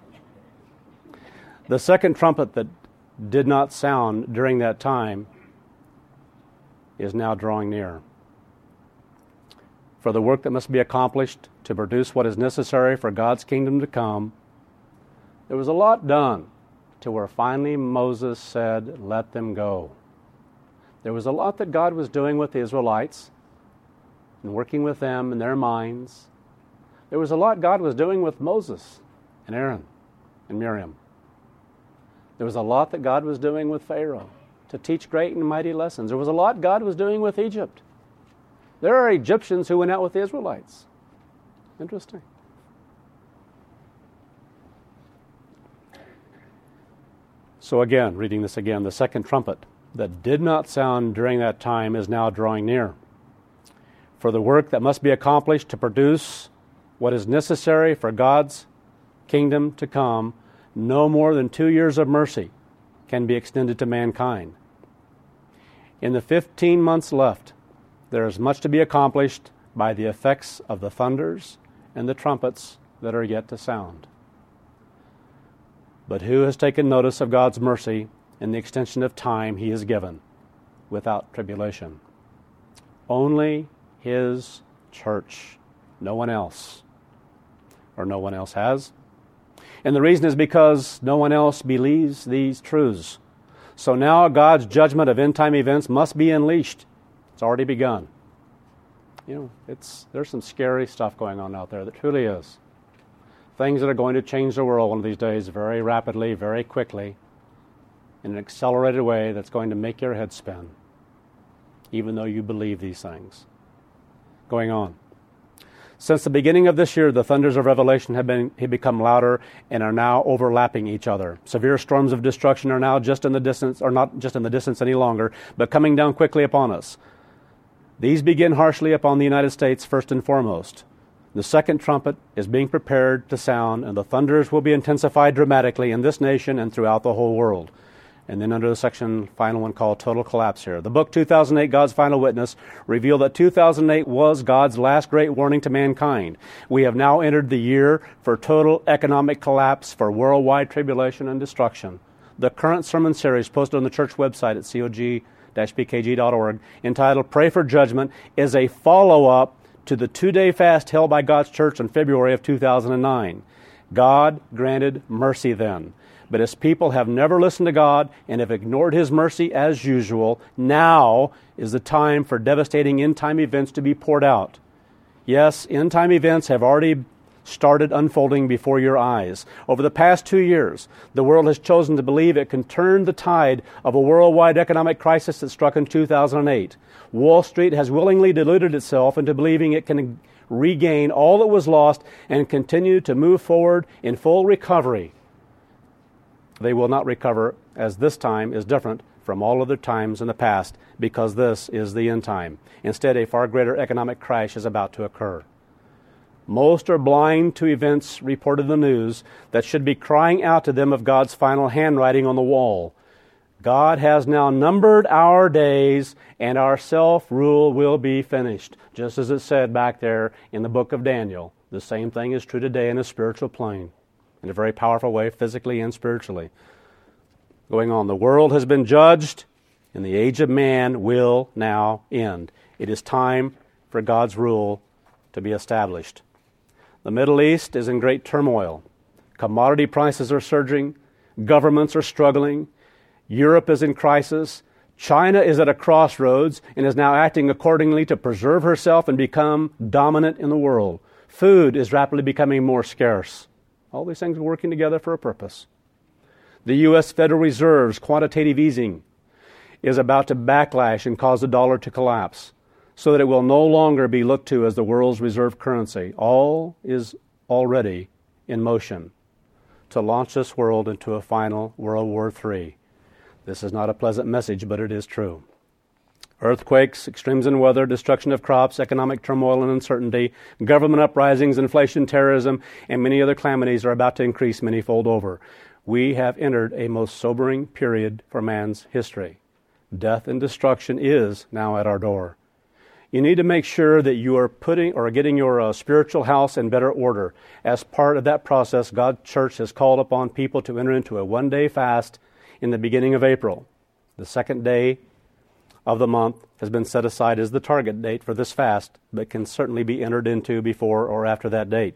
The second trumpet that did not sound during that time is now drawing near. For the work that must be accomplished to produce what is necessary for God's kingdom to come, there was a lot done to where finally Moses said, "Let them go." There was a lot that God was doing with the Israelites and working with them in their minds. There was a lot God was doing with Moses and Aaron and Miriam. There was a lot that God was doing with Pharaoh to teach great and mighty lessons. There was a lot God was doing with Egypt. There are Egyptians who went out with the Israelites. Interesting. So again, reading this again, the second trumpet that did not sound during that time is now drawing near. For the work that must be accomplished to produce what is necessary for God's kingdom to come, no more than two years of mercy can be extended to mankind. In the fifteen months left, there is much to be accomplished by the effects of the thunders and the trumpets that are yet to sound. But who has taken notice of God's mercy and the extension of time He has given without tribulation? Only His church, no one else, or no one else has. And the reason is because no one else believes these truths. So now God's judgment of end-time events must be unleashed. It's already begun. You know, it's there's some scary stuff going on out there. That truly is. Things that are going to change the world one of these days very rapidly, very quickly, in an accelerated way that's going to make your head spin, even though you believe these things. Going on. Since the beginning of this year, the thunders of Revelation have been have become louder and are now overlapping each other. Severe storms of destruction are now just in the distance, or not just in the distance any longer, but coming down quickly upon us. These begin harshly upon the United States first and foremost. The second trumpet is being prepared to sound, and the thunders will be intensified dramatically in this nation and throughout the whole world. And then under the section, final one called Total Collapse here. The book two thousand eight, God's Final Witness, revealed that two thousand eight was God's last great warning to mankind. We have now entered the year for total economic collapse, for worldwide tribulation and destruction. The current sermon series posted on the church website at cog dash p k g dot org, entitled Pray for Judgment, is a follow-up to the two-day fast held by God's church in February of two thousand nine. God granted mercy then. But as people have never listened to God and have ignored His mercy as usual, now is the time for devastating end-time events to be poured out. Yes, end-time events have already started unfolding before your eyes. Over the past two years, the world has chosen to believe it can turn the tide of a worldwide economic crisis that struck in two thousand eight. Wall Street has willingly deluded itself into believing it can regain all that was lost and continue to move forward in full recovery. They will not recover, as this time is different from all other times in the past, because this is the end time. Instead, a far greater economic crash is about to occur. Most are blind to events reported in the news that should be crying out to them of God's final handwriting on the wall. God has now numbered our days, and our self-rule will be finished. Just as it said back there in the book of Daniel, the same thing is true today in a spiritual plane, in a very powerful way, physically and spiritually. Going on, the world has been judged, and the age of man will now end. It is time for God's rule to be established. The Middle East is in great turmoil. Commodity prices are surging. Governments are struggling. Europe is in crisis. China is at a crossroads and is now acting accordingly to preserve herself and become dominant in the world. Food is rapidly becoming more scarce. All these things are working together for a purpose. The U S Federal Reserve's quantitative easing is about to backlash and cause the dollar to collapse, so that it will no longer be looked to as the world's reserve currency. All is already in motion to launch this world into a final World War Three. This is not a pleasant message, but it is true. Earthquakes, extremes in weather, destruction of crops, economic turmoil and uncertainty, government uprisings, inflation, terrorism, and many other calamities are about to increase manyfold over. We have entered a most sobering period for man's history. Death and destruction is now at our door. You need to make sure that you are putting or getting your uh, spiritual house in better order. As part of that process, God's church has called upon people to enter into a one-day fast in the beginning of April. The second day of the month has been set aside as the target date for this fast, but can certainly be entered into before or after that date.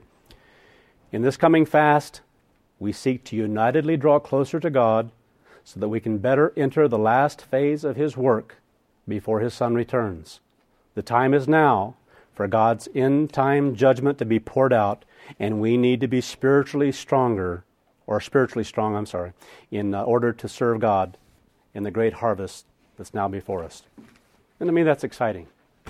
In this coming fast, we seek to unitedly draw closer to God so that we can better enter the last phase of His work before His Son returns. The time is now for God's end-time judgment to be poured out, and we need to be spiritually stronger, or spiritually strong, I'm sorry, in uh, order to serve God in the great harvest that's now before us. And to me, that's exciting.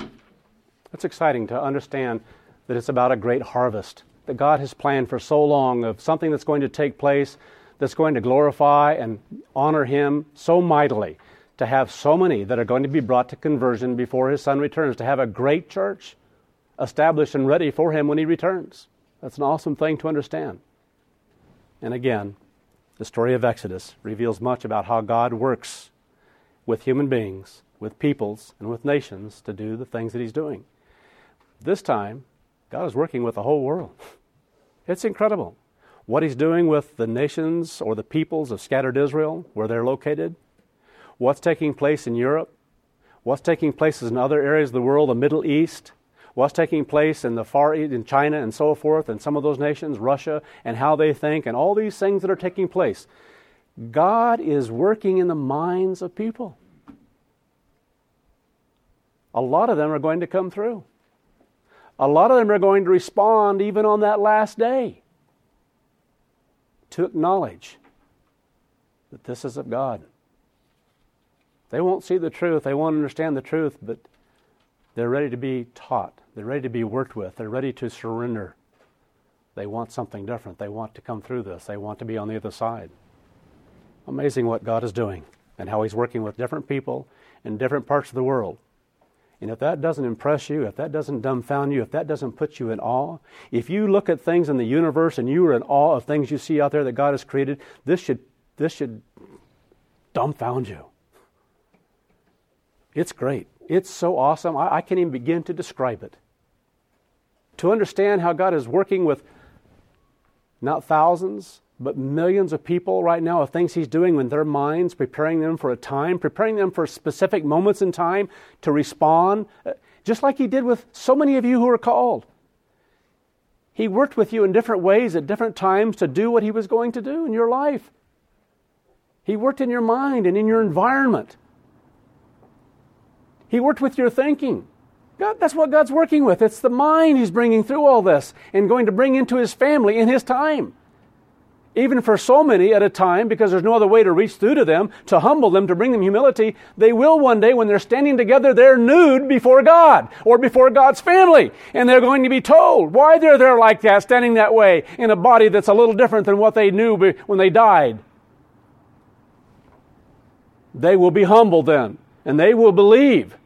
It's exciting to understand that it's about a great harvest that God has planned for so long, of something that's going to take place, that's going to glorify and honor Him so mightily, to have so many that are going to be brought to conversion before His Son returns, to have a great church established and ready for Him when He returns. That's an awesome thing to understand. And again, the story of Exodus reveals much about how God works with human beings, with peoples, and with nations to do the things that He's doing. This time, God is working with the whole world. It's incredible what He's doing with the nations or the peoples of scattered Israel, where they're located, what's taking place in Europe, what's taking place in other areas of the world, the Middle East, what's taking place in the Far East, in China and so forth, and some of those nations, Russia, and how they think, and all these things that are taking place. God is working in the minds of people. A lot of them are going to come through. A lot of them are going to respond even on that last day to acknowledge that this is of God. They won't see the truth. They won't understand the truth, but They're ready to be taught. They're ready to be worked with. They're ready to surrender. They want something different. They want to come through this. They want to be on the other side. Amazing what God is doing and how He's working with different people in different parts of the world. And if that doesn't impress you, if that doesn't dumbfound you, if that doesn't put you in awe, if you look at things in the universe and you are in awe of things you see out there that God has created, this should, this should dumbfound you. It's great. It's so awesome. I, I can't even begin to describe it. To understand how God is working with not thousands, but millions of people right now, of things He's doing in their minds, preparing them for a time, preparing them for specific moments in time to respond, just like He did with so many of you who are called. He worked with you in different ways at different times to do what He was going to do in your life. He worked in your mind and in your environment. He worked with your thinking. God, that's what God's working with. It's the mind He's bringing through all this and going to bring into His family in His time. Even for so many at a time, because there's no other way to reach through to them, to humble them, to bring them humility, they will one day, when they're standing together, they're nude before God or before God's family. And they're going to be told why they're there like that, standing that way, in a body that's a little different than what they knew when they died. They will be humbled then, and they will believe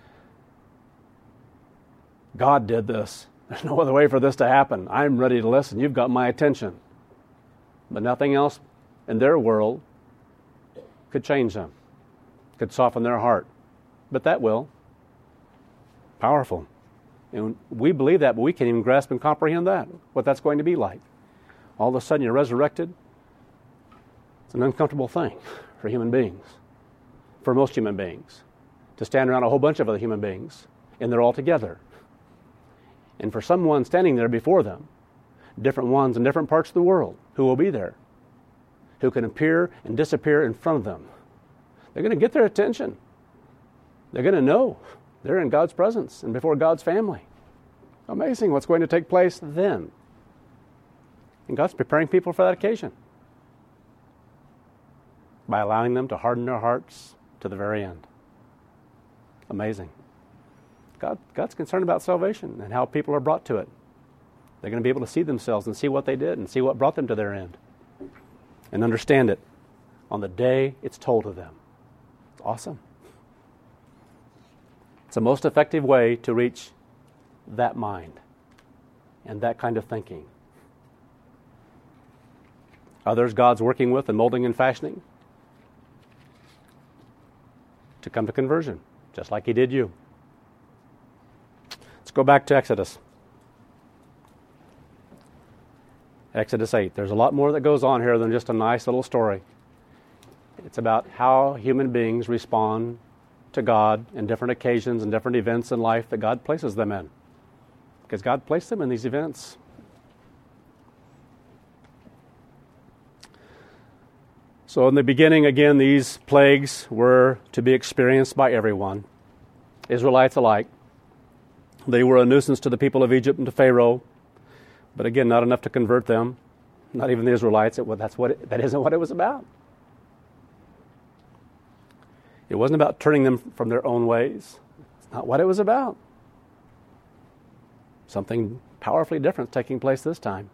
God did this. There's no other way for this to happen. I'm ready to listen. You've got my attention. But nothing else in their world could change them, could soften their heart. But that will. Powerful. And we believe that, but we can't even grasp and comprehend that, what that's going to be like. All of a sudden you're resurrected. It's an uncomfortable thing for human beings, for most human beings, to stand around a whole bunch of other human beings, and they're all together. And for someone standing there before them, different ones in different parts of the world who will be there, who can appear and disappear in front of them. They're going to get their attention. They're going to know they're in God's presence and before God's family. Amazing what's going to take place then. And God's preparing people for that occasion by allowing them to harden their hearts to the very end. Amazing. God, God's concerned about salvation and how people are brought to it. They're going to be able to see themselves and see what they did and see what brought them to their end and understand it on the day it's told to them. It's awesome. It's the most effective way to reach that mind and that kind of thinking. Others God's working with and molding and fashioning to come to conversion, just like He did you. Let's go back to Exodus. Exodus eight. There's a lot more that goes on here than just a nice little story. It's about how human beings respond to God in different occasions and different events in life that God places them in. Because God placed them in these events. So in the beginning, again, these plagues were to be experienced by everyone, Israelites alike. They were a nuisance to the people of Egypt and to Pharaoh. But again, not enough to convert them, not even the Israelites. It, well, that's what it, that isn't what it was about. It wasn't about turning them from their own ways. It's not what it was about. Something powerfully different taking place this time.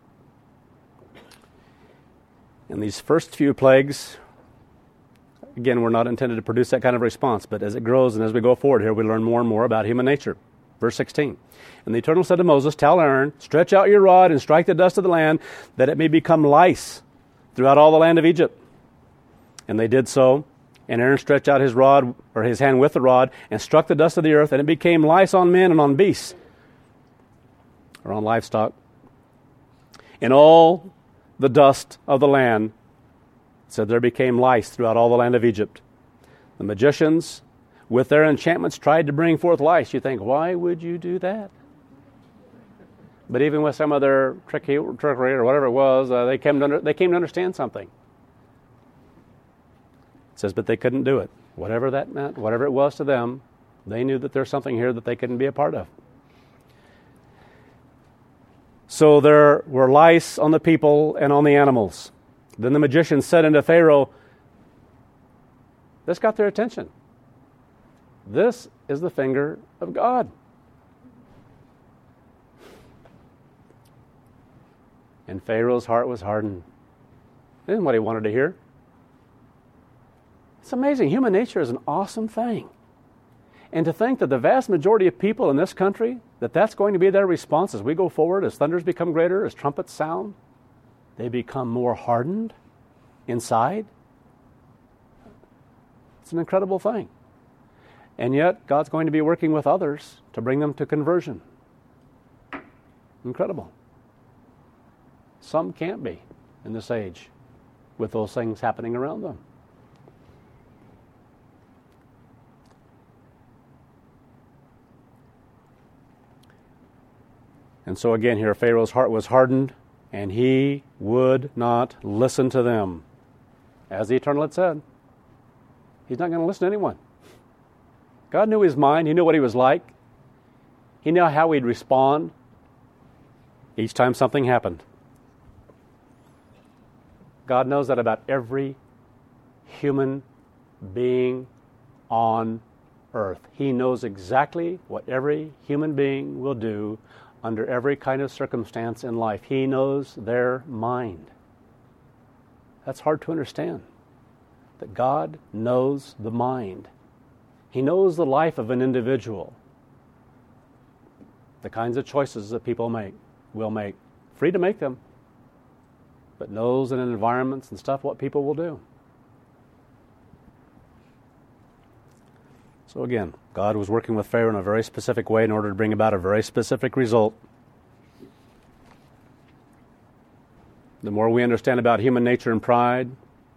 And these first few plagues, again, were not intended to produce that kind of response. But as it grows and as we go forward here, we learn more and more about human nature. Verse sixteen. And the Eternal said to Moses, tell Aaron, stretch out your rod and strike the dust of the land, that it may become lice throughout all the land of Egypt. And they did so. And Aaron stretched out his rod, or his hand with the rod, and struck the dust of the earth, and it became lice on men and on beasts, or on livestock. And all the dust of the land, said there became lice throughout all the land of Egypt. The magicians, with their enchantments, tried to bring forth lice. You think, why would you do that? But even with some of their tricky, trickery or whatever it was, uh, they came to under, they came to understand something. It says, but they couldn't do it. Whatever that meant, whatever it was to them, they knew that there's something here that they couldn't be a part of. So there were lice on the people and on the animals. Then the magicians said unto Pharaoh, this got their attention. This is the finger of God. And Pharaoh's heart was hardened. Isn't what he wanted to hear? It's amazing. Human nature is an awesome thing. And to think that the vast majority of people in this country, that that's going to be their response as we go forward, as thunders become greater, as trumpets sound, they become more hardened inside. It's an incredible thing. And yet, God's going to be working with others to bring them to conversion. Incredible. Some can't be in this age with those things happening around them. And so again here, Pharaoh's heart was hardened, and he would not listen to them. As the Eternal had said, he's not going to listen to anyone. God knew his mind. He knew what he was like. He knew how he'd respond each time something happened. God knows that about every human being on earth. He knows exactly what every human being will do under every kind of circumstance in life. He knows their mind. That's hard to understand, that God knows the mind. He knows the life of an individual, the kinds of choices that people make, will make, free to make them, but knows in environments and stuff what people will do. So again, God was working with Pharaoh in a very specific way in order to bring about a very specific result. The more we understand about human nature and pride,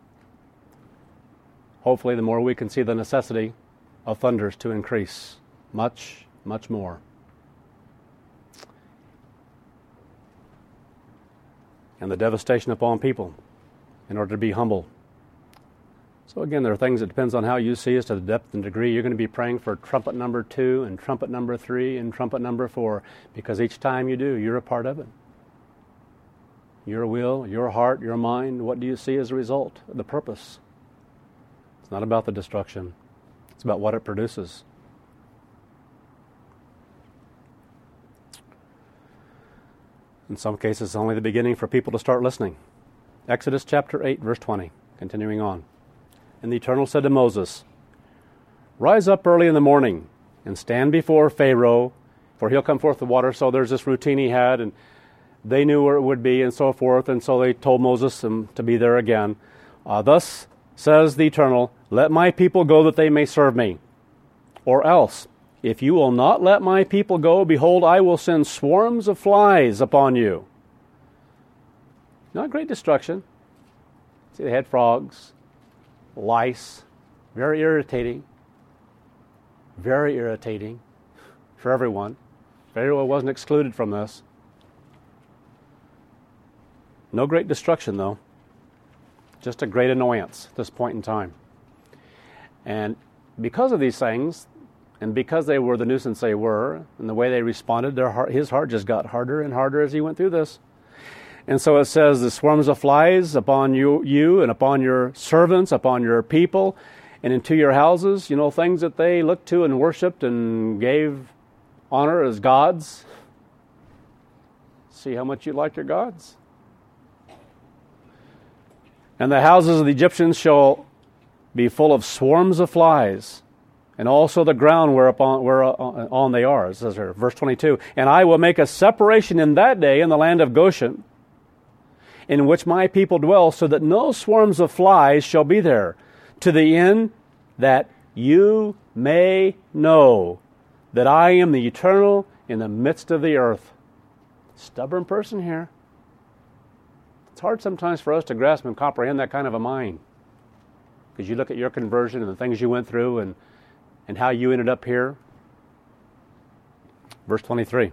hopefully the more we can see the necessity of thunders to increase much, much more. And the devastation upon people in order to be humble. So again, there are things that depends on how you see as to the depth and degree. You're going to be praying for trumpet number two and trumpet number three and trumpet number four, because each time you do, you're a part of it. Your will, your heart, your mind, what do you see as a result? The purpose. It's not about the destruction. It's about what it produces. In some cases, it's only the beginning for people to start listening. Exodus chapter eight, verse twenty, continuing on. And the Eternal said to Moses, "Rise up early in the morning and stand before Pharaoh, for he'll come forth the water." So there's this routine he had, and they knew where it would be and so forth, and so they told Moses um, to be there again. Uh, Thus says the Eternal, "Let my people go that they may serve me. Or else, if you will not let my people go, behold, I will send swarms of flies upon you." Not great destruction. See, they had frogs, lice, very irritating, very irritating for everyone. Pharaoh wasn't excluded from this. No great destruction, though. Just a great annoyance at this point in time. And because of these things, and because they were the nuisance they were, and the way they responded, their heart, his heart just got harder and harder as he went through this. And so it says, the swarms of flies upon you, you and upon your servants, upon your people, and into your houses, you know, things that they looked to and worshipped and gave honor as gods. See how much you like your gods. And the houses of the Egyptians shall be full of swarms of flies, and also the ground whereupon whereon they are. It says here, verse twenty-two, "And I will make a separation in that day in the land of Goshen, in which my people dwell, so that no swarms of flies shall be there, to the end that you may know that I am the Eternal in the midst of the earth." Stubborn person here. It's hard sometimes for us to grasp and comprehend that kind of a mind, because you look at your conversion and the things you went through and, and how you ended up here. Verse twenty-three.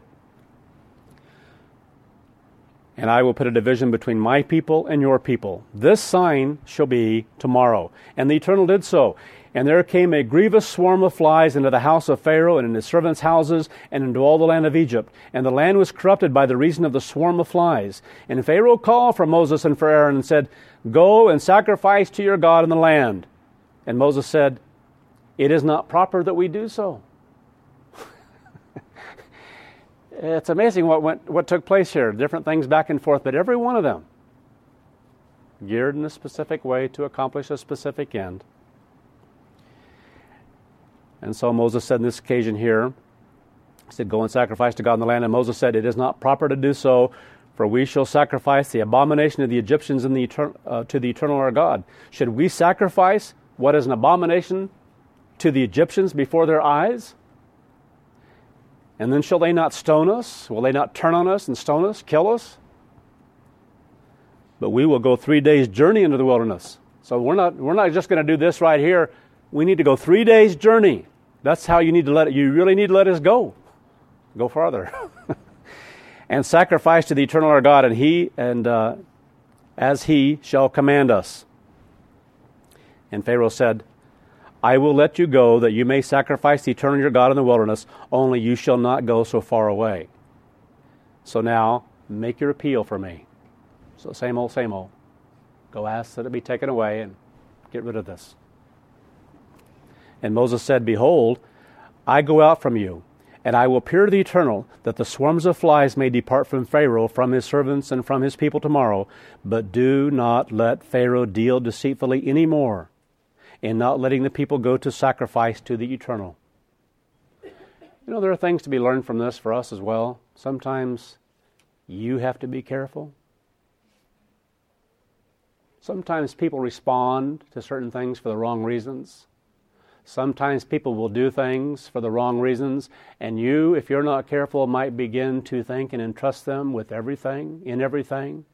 "And I will put a division between my people and your people. This sign shall be tomorrow." And the Eternal did so. And there came a grievous swarm of flies into the house of Pharaoh and in his servants' houses and into all the land of Egypt. And the land was corrupted by the reason of the swarm of flies. And Pharaoh called for Moses and for Aaron and said, "Go and sacrifice to your God in the land." And Moses said, "It is not proper that we do so." it's amazing what went, what took place here. Different things back and forth, but every one of them geared in a specific way to accomplish a specific end. And so Moses said on this occasion here, he said, "Go and sacrifice to God in the land." And Moses said, "It is not proper to do so, for we shall sacrifice the abomination of the Egyptians in the etern- uh, to the eternal our God." Should we sacrifice what is an abomination to the Egyptians before their eyes? And then shall they not stone us? Will they not turn on us and stone us, kill us? But we will go three days' journey into the wilderness. So we're not we're not just going to do this right here. We need to go three days' journey. That's how you need to let it. You really need to let us go. Go farther. And sacrifice to the eternal our God, and He and uh, as He shall command us. And Pharaoh said, "I will let you go, that you may sacrifice the eternal your God in the wilderness. Only you shall not go so far away. So now make your appeal for me." So same old, same old. Go ask that it be taken away and get rid of this. And Moses said, "Behold, I go out from you, and I will appear to the Eternal, that the swarms of flies may depart from Pharaoh, from his servants, and from his people tomorrow. But do not let Pharaoh deal deceitfully any more, in not letting the people go to sacrifice to the Eternal." You know, there are things to be learned from this for us as well. Sometimes you have to be careful. Sometimes people respond to certain things for the wrong reasons. Sometimes people will do things for the wrong reasons, and you, if you're not careful, might begin to think and entrust them with everything, in everything.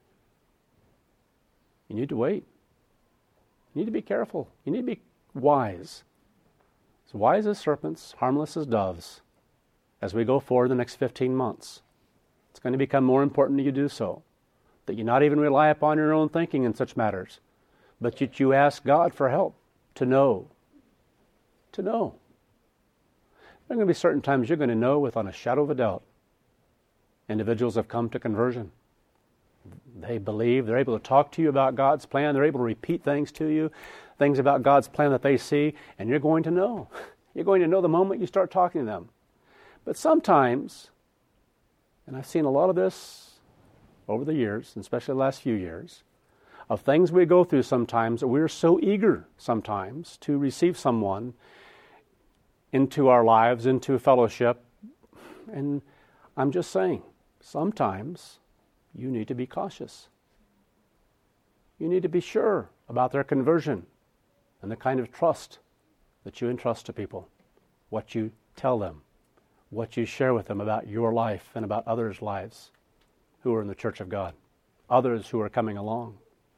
You need to wait. You need to be careful. You need to be wise. As wise as serpents, harmless as doves, as we go forward the next fifteen months. It's going to become more important that you do so, that you not even rely upon your own thinking in such matters, but that you ask God for help to know. To know. There are going to be certain times you're going to know without a shadow of a doubt. Individuals have come to conversion. They believe, they're able to talk to you about God's plan, they're able to repeat things to you, things about God's plan that they see, and you're going to know. You're going to know the moment you start talking to them. But sometimes, and I've seen a lot of this over the years, especially the last few years, of things we go through sometimes that we're so eager sometimes to receive someone into our lives, into fellowship. And I'm just saying, sometimes you need to be cautious. You need to be sure about their conversion and the kind of trust that you entrust to people, what you tell them, what you share with them about your life and about others' lives who are in the Church of God, others who are coming along.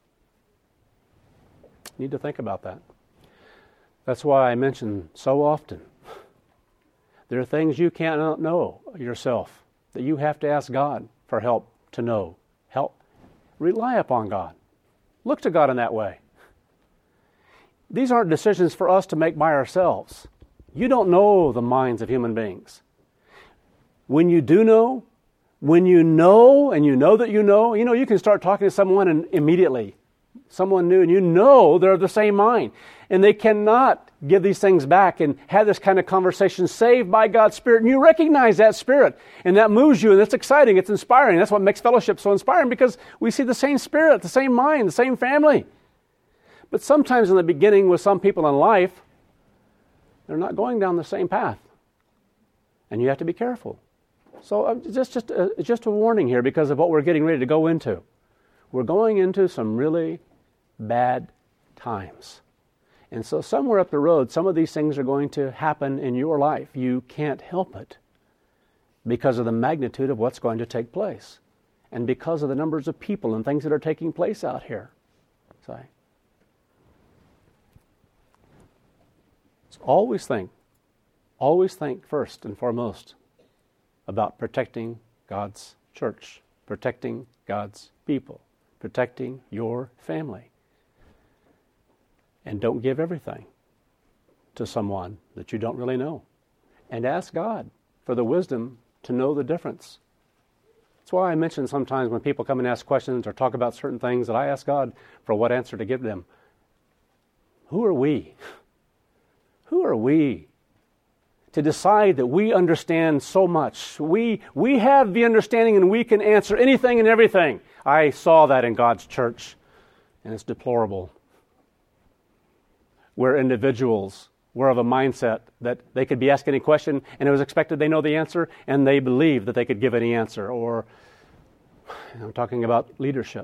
You need to think about that. That's why I mention so often, there are things you cannot know yourself, that you have to ask God for help to know. Help. Rely upon God. Look to God in that way. These aren't decisions for us to make by ourselves. You don't know the minds of human beings. When you do know, when you know and you know that you know, you know, you can start talking to someone and immediately, someone new, and you know they're of the same mind. And they cannot give these things back and have this kind of conversation saved by God's Spirit. And you recognize that Spirit, and that moves you, and it's exciting, it's inspiring. That's what makes fellowship so inspiring, because we see the same Spirit, the same mind, the same family. But sometimes in the beginning with some people in life, they're not going down the same path. And you have to be careful. So uh, just, just, uh, just a warning here because of what we're getting ready to go into. We're going into some really bad times. And so somewhere up the road, some of these things are going to happen in your life. You can't help it because of the magnitude of what's going to take place and because of the numbers of people and things that are taking place out here. So, so always think, always think first and foremost about protecting God's church, protecting God's people, protecting your family. And don't give everything to someone that you don't really know. And ask God for the wisdom to know the difference. That's why I mention sometimes when people come and ask questions or talk about certain things that I ask God for what answer to give them. Who are we? Who are we to decide that we understand so much. We, we have the understanding and we can answer anything and everything. I saw that in God's church, and it's deplorable. Where individuals were of a mindset that they could be asked any question and it was expected they know the answer, and they believed that they could give any answer. Or, I'm talking about leadership.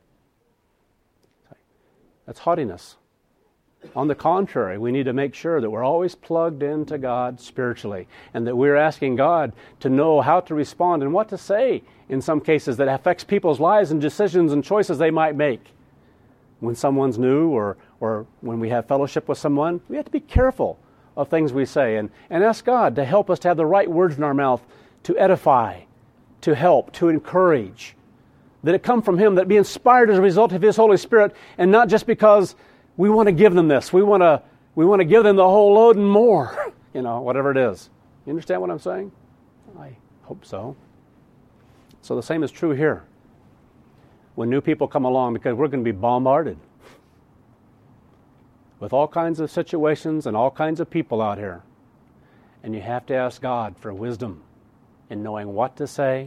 That's haughtiness. On the contrary, we need to make sure that we're always plugged into God spiritually, and that we're asking God to know how to respond and what to say in some cases that affects people's lives and decisions and choices they might make. When someone's new or, or when we have fellowship with someone, we have to be careful of things we say and, and ask God to help us to have the right words in our mouth to edify, to help, to encourage. That it come from Him, that be inspired as a result of His Holy Spirit, and not just because we want to give them this. We want to we want to give them the whole load and more, you know, whatever it is. You understand what I'm saying? I hope so. So the same is true here. When new people come along, because we're going to be bombarded with all kinds of situations and all kinds of people out here. And you have to ask God for wisdom in knowing what to say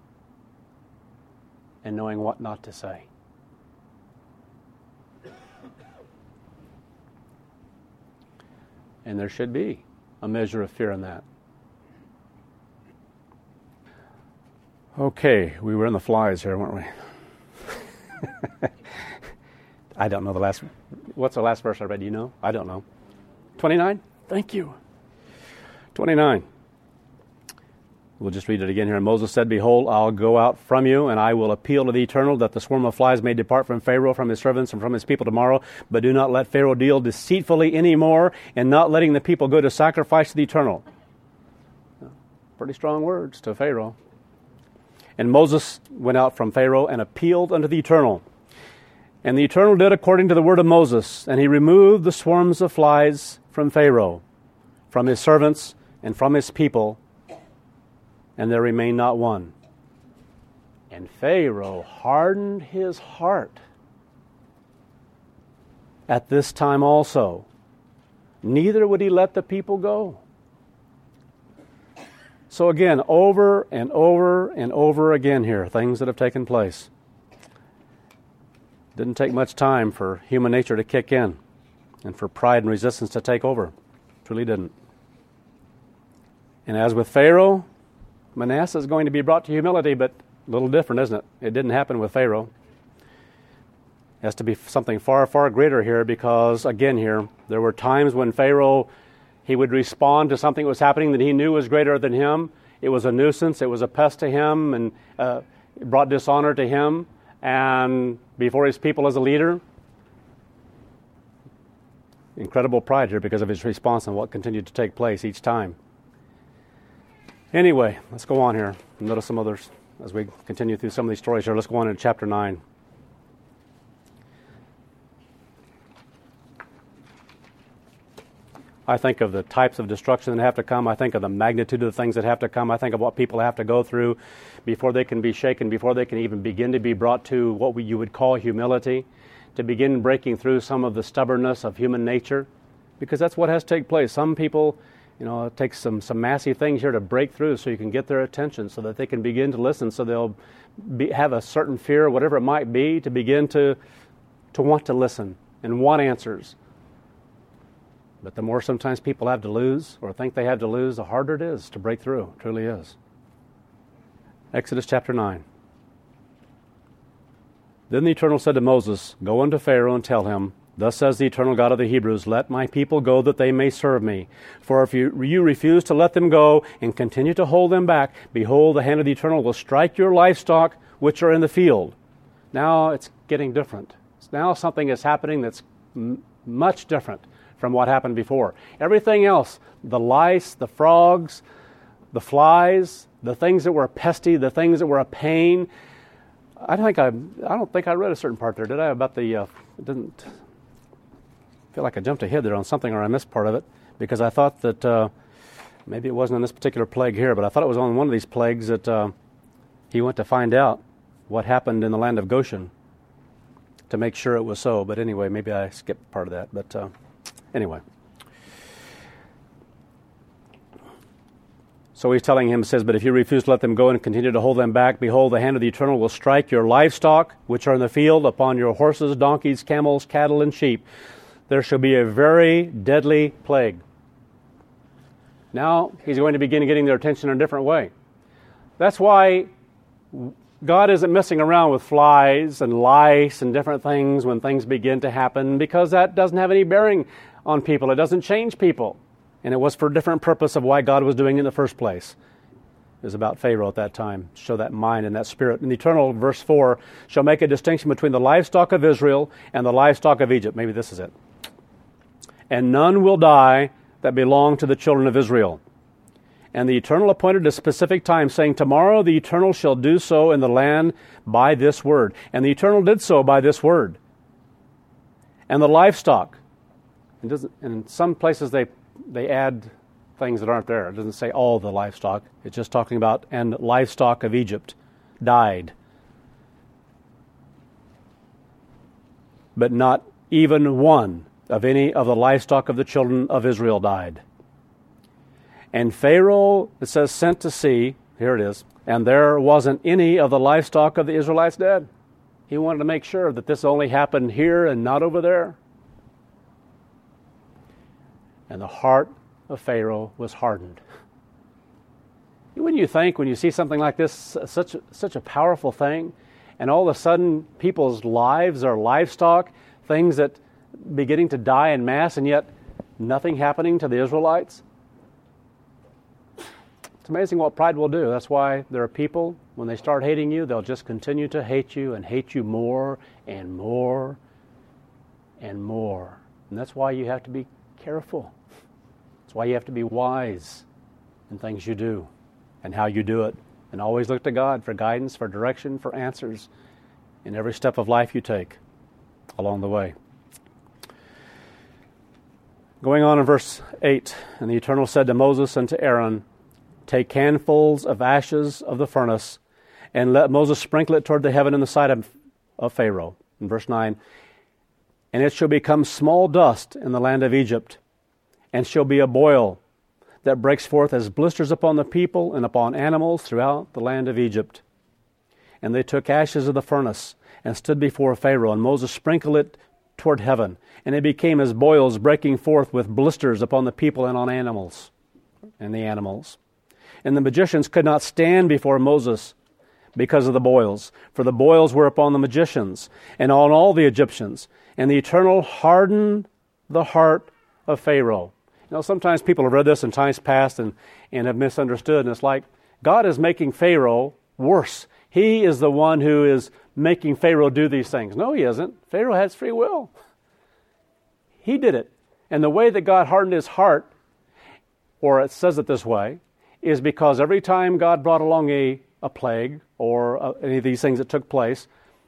and knowing what not to say. And there should be a measure of fear in that. Okay, we were in the flies here, weren't we? I don't know the last... What's the last verse I read? Do you know? I don't know. twenty-nine? Thank you. twenty-nine. We'll just read it again here. And Moses said, Behold, I'll go out from you, and I will appeal to the Eternal, that the swarm of flies may depart from Pharaoh, from his servants, and from his people tomorrow. But do not let Pharaoh deal deceitfully any more, and not letting the people go to sacrifice to the Eternal. Pretty strong words to Pharaoh. And Moses went out from Pharaoh and appealed unto the Eternal. And the Eternal did according to the word of Moses, and he removed the swarms of flies from Pharaoh, from his servants, and from his people, and there remained not one. And Pharaoh hardened his heart at this time also. Neither would he let the people go. So again, over and over and over again here, things that have taken place. Didn't take much time for human nature to kick in and for pride and resistance to take over. Truly didn't. And as with Pharaoh, Manasseh is going to be brought to humility, but a little different, isn't it? It didn't happen with Pharaoh. It has to be something far, far greater here because, again here, there were times when Pharaoh, he would respond to something that was happening that he knew was greater than him. It was a nuisance. It was a pest to him, and uh, it brought dishonor to him and before his people as a leader. Incredible pride here because of his response and what continued to take place each time. Anyway, let's go on here. Notice some others as we continue through some of these stories here. Let's go on into chapter nine. I think of the types of destruction that have to come. I think of the magnitude of the things that have to come. I think of what people have to go through before they can be shaken, before they can even begin to be brought to what we, you would call humility, to begin breaking through some of the stubbornness of human nature, because that's what has to take place. Some people, you know, it takes some, some massive things here to break through so you can get their attention so that they can begin to listen, so they'll be, have a certain fear, whatever it might be, to begin to, to want to listen and want answers. But the more sometimes people have to lose or think they have to lose, the harder it is to break through. It truly is. Exodus chapter nine. Then the Eternal said to Moses, Go unto Pharaoh and tell him, Thus says the Eternal God of the Hebrews, Let my people go that they may serve me. For if you, you refuse to let them go and continue to hold them back, behold, the hand of the Eternal will strike your livestock which are in the field. Now it's getting different. Now something is happening that's m- much different from what happened before. Everything else, the lice, the frogs, the flies, the things that were pesty, the things that were a pain. I think I, I don't think I read a certain part there, did I? About the, uh, it didn't feel like I jumped ahead there on something, or I missed part of it, because I thought that uh, maybe it wasn't on this particular plague here, but I thought it was on one of these plagues that uh, he went to find out what happened in the land of Goshen to make sure it was so. But anyway, maybe I skipped part of that. But uh, anyway. So he's telling him, says, but if you refuse to let them go and continue to hold them back, behold, the hand of the Eternal will strike your livestock, which are in the field, upon your horses, donkeys, camels, cattle, and sheep. There shall be a very deadly plague. Now he's going to begin getting their attention in a different way. That's why God isn't messing around with flies and lice and different things when things begin to happen, because that doesn't have any bearing on people. It doesn't change people. And it was for a different purpose of why God was doing it in the first place. It was about Pharaoh at that time. Show that mind and that spirit. And the Eternal, verse four, shall make a distinction between the livestock of Israel and the livestock of Egypt. Maybe this is it. And none will die that belong to the children of Israel. And the Eternal appointed a specific time, saying, tomorrow the Eternal shall do so in the land by this word. And the Eternal did so by this word. And the livestock. It doesn't, in some places they they add things that aren't there. It doesn't say all the livestock. It's just talking about, and livestock of Egypt died. But not even one of any of the livestock of the children of Israel died. And Pharaoh, it says, sent to see, here it is, and there wasn't any of the livestock of the Israelites dead. He wanted to make sure that this only happened here and not over there. And the heart of Pharaoh was hardened. When you think, when you see something like this, such a, such a powerful thing, and all of a sudden people's lives are livestock, things that beginning to die in mass, and yet nothing happening to the Israelites. It's amazing what pride will do. That's why there are people, when they start hating you, they'll just continue to hate you and hate you more and more and more. And that's why you have to be careful. That's why you have to be wise in things you do and how you do it. And always look to God for guidance, for direction, for answers in every step of life you take along the way. Going on in verse eight, and the Eternal said to Moses and to Aaron, take handfuls of ashes of the furnace, and let Moses sprinkle it toward the heaven in the sight of, of Pharaoh. In verse nine, and it shall become small dust in the land of Egypt, and shall be a boil that breaks forth as blisters upon the people and upon animals throughout the land of Egypt. And they took ashes of the furnace and stood before Pharaoh, and Moses sprinkled it toward heaven, and it became as boils breaking forth with blisters upon the people and on animals, and the animals. And the magicians could not stand before Moses because of the boils, for the boils were upon the magicians and on all the Egyptians. And the Eternal hardened the heart of Pharaoh. You know, sometimes people have read this in times past and, and have misunderstood, and it's like God is making Pharaoh worse. He is the one who is making Pharaoh do these things. No, he isn't. Pharaoh has free will. He did it. And the way that God hardened his heart, or it says it this way, is because every time God brought along a, a plague or uh, any of these things that took place,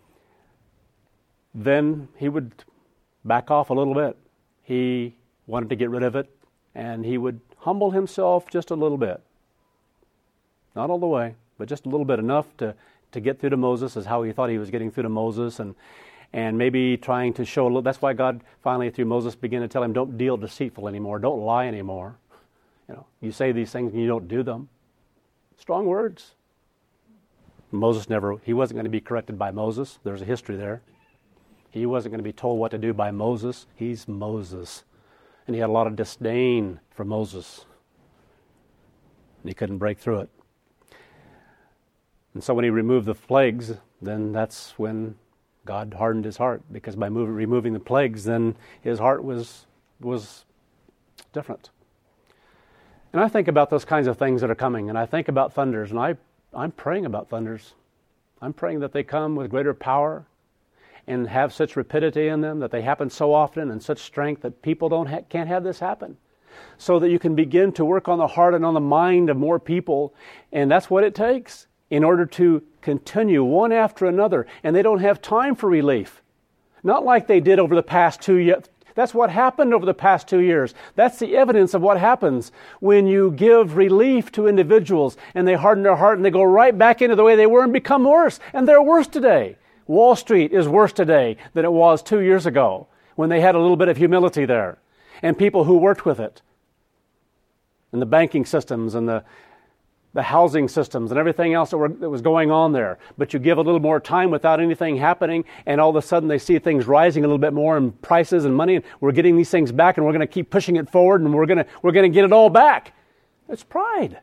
then he would back off a little bit. He wanted to get rid of it, and he would humble himself just a little bit. Not all the way, but just a little bit, enough to, to get through to Moses, is how he thought he was getting through to Moses, and and maybe trying to show a little. That's why God finally, through Moses, began to tell him, don't deal deceitful anymore, don't lie anymore. You know, you say these things and you don't do them. Strong words. Moses never, he wasn't going to be corrected by Moses. There's a history there. He wasn't going to be told what to do by Moses. He's Moses. And he had a lot of disdain for Moses. And he couldn't break through it. And so when he removed the plagues, then that's when God hardened his heart. Because by move, removing the plagues, then his heart was was different. And I think about those kinds of things that are coming. And I think about thunders. And I, I'm praying about thunders. I'm praying that they come with greater power and have such rapidity in them, that they happen so often and such strength that people don't ha- can't have this happen. So that you can begin to work on the heart and on the mind of more people. And that's what it takes in order to continue one after another. And they don't have time for relief. Not like they did over the past two years. That's what happened over the past two years. That's the evidence of what happens when you give relief to individuals and they harden their heart and they go right back into the way they were and become worse. And they're worse today. Wall Street is worse today than it was two years ago when they had a little bit of humility there. And people who worked with it. And the banking systems and the the housing systems and everything else that, were, that was going on there. But you give a little more time without anything happening, and all of a sudden they see things rising a little bit more in prices and money, and we're getting these things back, and we're going to keep pushing it forward, and we're going to we're going to get it all back. It's pride.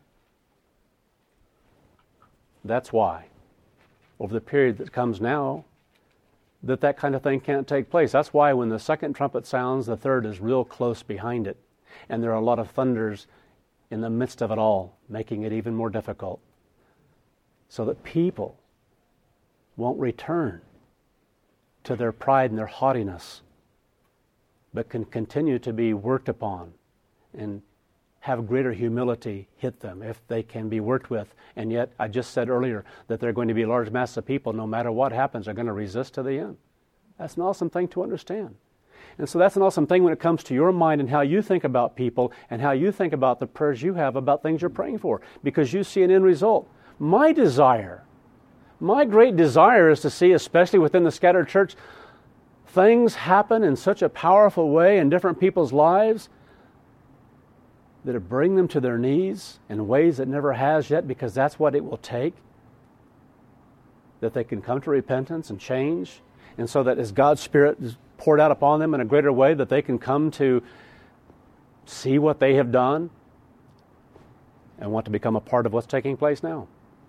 That's why, over the period that comes now, that that kind of thing can't take place. That's why when the second trumpet sounds, the third is real close behind it, and there are a lot of thunders in the midst of it all, making it even more difficult, so that people won't return to their pride and their haughtiness, but can continue to be worked upon and have greater humility hit them if they can be worked with. And yet, I just said earlier that there are going to be a large mass of people, no matter what happens, are going to resist to the end. That's an awesome thing to understand. And so that's an awesome thing when it comes to your mind and how you think about people and how you think about the prayers you have about things you're praying for, because you see an end result. My desire, my great desire is to see, especially within the scattered church, things happen in such a powerful way in different people's lives that it bring them to their knees in ways it never has yet, because that's what it will take, that they can come to repentance and change, and so that as God's Spirit is poured out upon them in a greater way, that they can come to see what they have done and want to become a part of what's taking place now.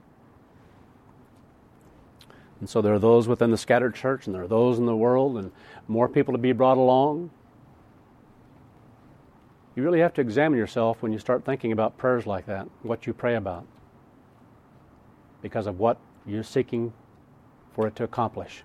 And so there are those within the scattered church, and there are those in the world, and more people to be brought along. You really have to examine yourself when you start thinking about prayers like that, what you pray about, because of what you're seeking for it to accomplish.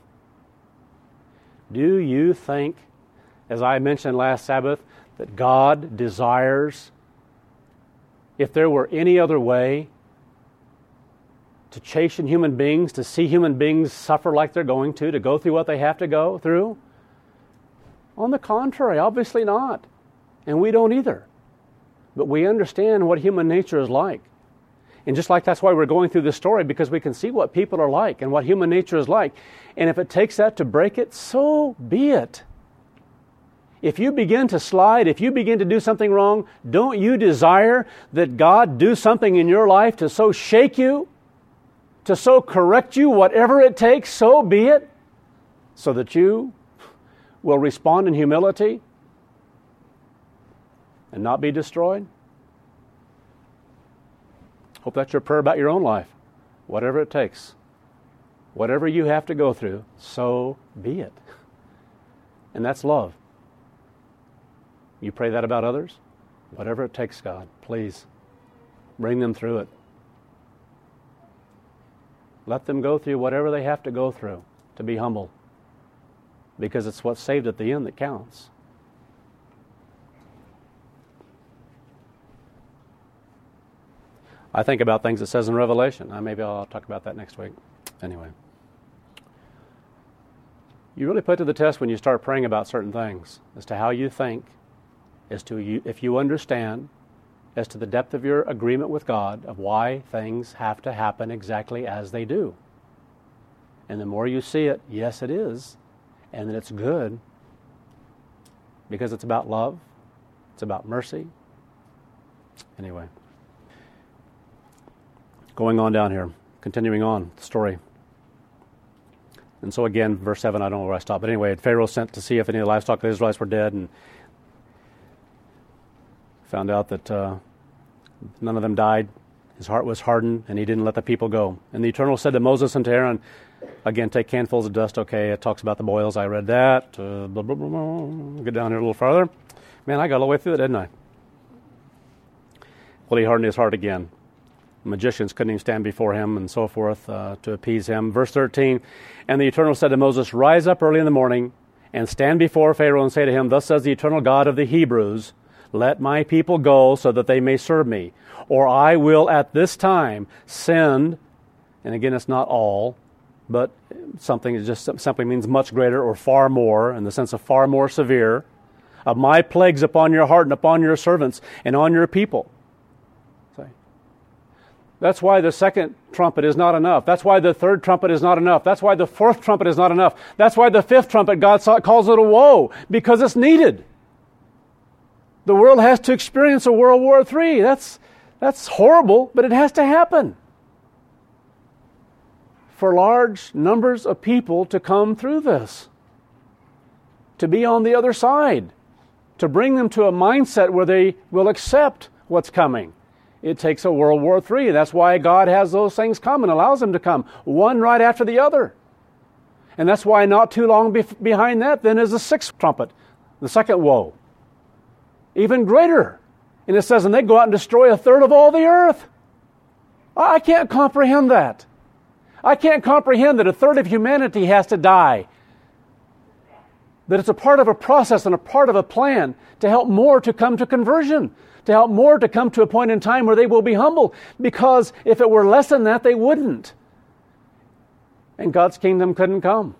Do you think, as I mentioned last Sabbath, that God desires, if there were any other way, to chasten human beings, to see human beings suffer like they're going to, to go through what they have to go through? On the contrary, obviously not. And we don't either. But we understand what human nature is like. And just like that's why we're going through this story, because we can see what people are like and what human nature is like. And if it takes that to break it, so be it. If you begin to slide, if you begin to do something wrong, don't you desire that God do something in your life to so shake you, to so correct you, whatever it takes, so be it, so that you will respond in humility and not be destroyed? Hope that's your prayer about your own life. Whatever it takes, whatever you have to go through, so be it. And that's love. You pray that about others? Whatever it takes, God, please bring them through it. Let them go through whatever they have to go through to be humble, because it's what's saved at the end that counts. I think about things it says in Revelation. Uh, maybe I'll talk about that next week. Anyway. You really put to the test when you start praying about certain things as to how you think, as to you, if you understand, as to the depth of your agreement with God of why things have to happen exactly as they do. And the more you see it, yes, it is, and that it's good, because it's about love, it's about mercy. Anyway. Going on down here, continuing on the story. And so again, verse seven, I don't know where I stopped. But anyway, Pharaoh sent to see if any of the livestock of the Israelites were dead, and found out that uh, none of them died. His heart was hardened, and he didn't let the people go. And the Eternal said to Moses and to Aaron, again, take handfuls of dust. Okay, it talks about the boils. I read that. Uh, blah, blah, blah, blah. Get down here a little farther. Man, I got all the way through it, didn't I? Well, he hardened his heart again. Magicians couldn't even stand before him, and so forth, uh, to appease him. Verse thirteen, and the Eternal said to Moses, rise up early in the morning, and stand before Pharaoh, and say to him, thus says the Eternal God of the Hebrews, let my people go, so that they may serve me. Or I will at this time send, and again it's not all, but something that just simply means much greater or far more, in the sense of far more severe, of my plagues upon your heart and upon your servants and on your people. That's why the second trumpet is not enough. That's why the third trumpet is not enough. That's why the fourth trumpet is not enough. That's why the fifth trumpet, God calls it a woe, because it's needed. The world has to experience a World War Three. That's That's horrible, but it has to happen for large numbers of people to come through this, to be on the other side, to bring them to a mindset where they will accept what's coming. It takes a World War Three. That's why God has those things come and allows them to come, one right after the other. And that's why not too long bef- behind that then is the sixth trumpet, the second woe. Even greater. And it says, and they go out and destroy a third of all the earth. I can't comprehend that. I can't comprehend that a third of humanity has to die. That it's a part of a process and a part of a plan to help more to come to conversion, to help more to come to a point in time where they will be humble. Because if it were less than that, they wouldn't. And God's kingdom couldn't come.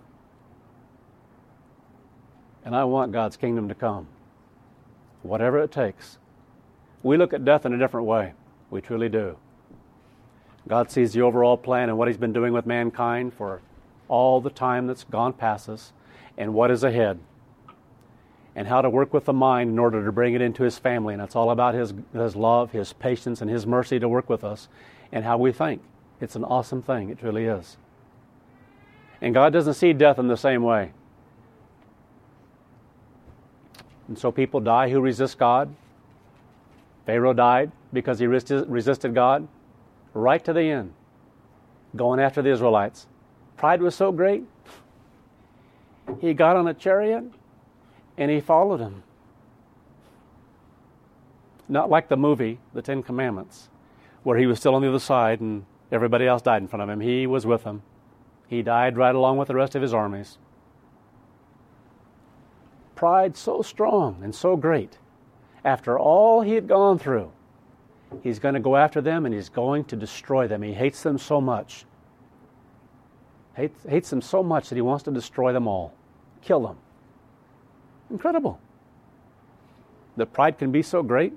And I want God's kingdom to come, whatever it takes. We look at death in a different way. We truly do. God sees the overall plan and what He's been doing with mankind for all the time that's gone past us and what is ahead and how to work with the mind in order to bring it into His family. And it's all about His, His love, His patience, and His mercy to work with us and how we think. It's an awesome thing. It truly is. And God doesn't see death in the same way. And so people die who resist God. Pharaoh died because he resisted, resisted God right to the end, going after the Israelites. Pride was so great, he got on a chariot and he followed him. Not like the movie, The Ten Commandments, where he was still on the other side and everybody else died in front of him. He was with them. He died right along with the rest of his armies. Pride so strong and so great. After all he had gone through, he's going to go after them and he's going to destroy them. He hates them so much. Hates, hates them so much that he wants to destroy them all. Kill them. Incredible. That pride can be so great.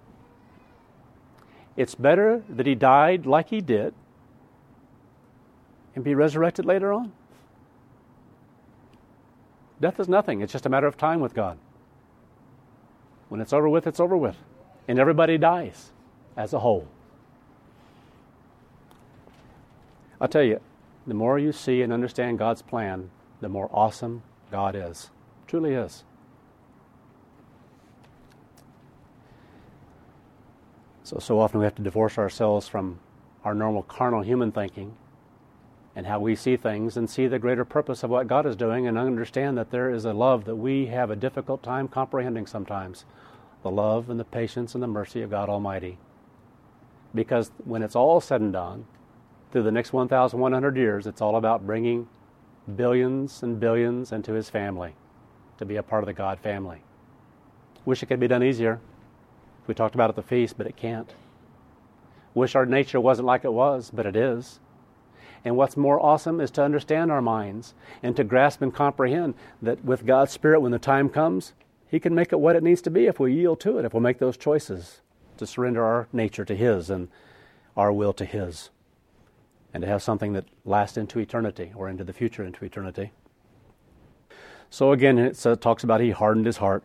It's better that he died like he did and be resurrected later on. Death is nothing. It's just a matter of time with God. When it's over with, it's over with. And everybody dies as a whole. I'll tell you, the more you see and understand God's plan, the more awesome God is. Truly is. So, so often we have to divorce ourselves from our normal carnal human thinking and how we see things and see the greater purpose of what God is doing and understand that there is a love that we have a difficult time comprehending sometimes. The love and the patience and the mercy of God Almighty. Because when it's all said and done, through the next one thousand one hundred years, it's all about bringing billions and billions into His family, to be a part of the God family. Wish it could be done easier. We talked about it at the feast, but it can't. Wish our nature wasn't like it was, but it is. And what's more awesome is to understand our minds and to grasp and comprehend that with God's Spirit, when the time comes, He can make it what it needs to be if we yield to it, if we'll make those choices to surrender our nature to His and our will to His, and to have something that lasts into eternity or into the future into eternity. So again, it uh, talks about He hardened His heart.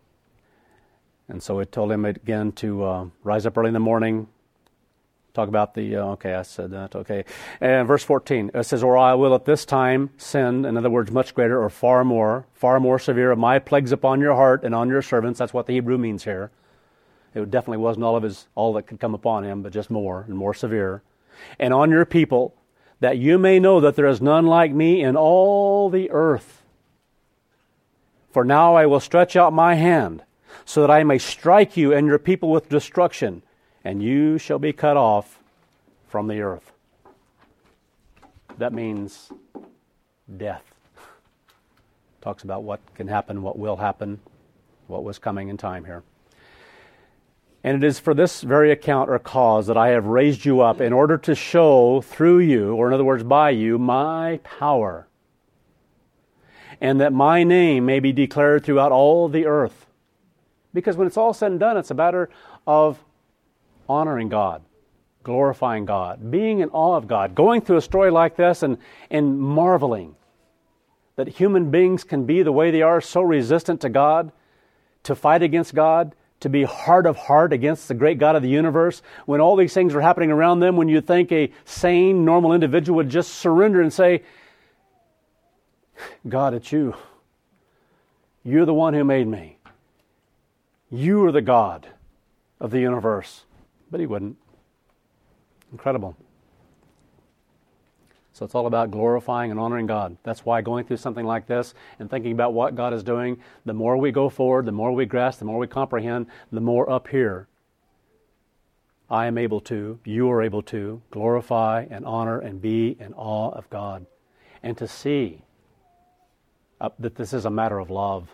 And so it told him again to uh, rise up early in the morning. Talk about the, uh, okay, I said that, okay. And verse fourteen, it says, or I will at this time send, in other words, much greater or far more, far more severe of my plagues upon your heart and on your servants. That's what the Hebrew means here. It definitely wasn't all of his, all that could come upon him, but just more and more severe. And on your people, that you may know that there is none like me in all the earth. For now I will stretch out my hand, so that I may strike you and your people with destruction, and you shall be cut off from the earth. That means death. Talks about what can happen, what will happen, what was coming in time here. And it is for this very account or cause that I have raised you up in order to show through you, or in other words by you, my power, and that my name may be declared throughout all the earth. Because when it's all said and done, it's a matter of honoring God, glorifying God, being in awe of God, going through a story like this and, and marveling that human beings can be the way they are, so resistant to God, to fight against God, to be heart of heart against the great God of the universe, when all these things are happening around them, when you think a sane, normal individual would just surrender and say, God, it's you. You're the one who made me. You are the God of the universe. But he wouldn't. Incredible. So it's all about glorifying and honoring God. That's why going through something like this and thinking about what God is doing, the more we go forward, the more we grasp, the more we comprehend, the more up here I am able to, you are able to, glorify and honor and be in awe of God. And to see uh, that this is a matter of love.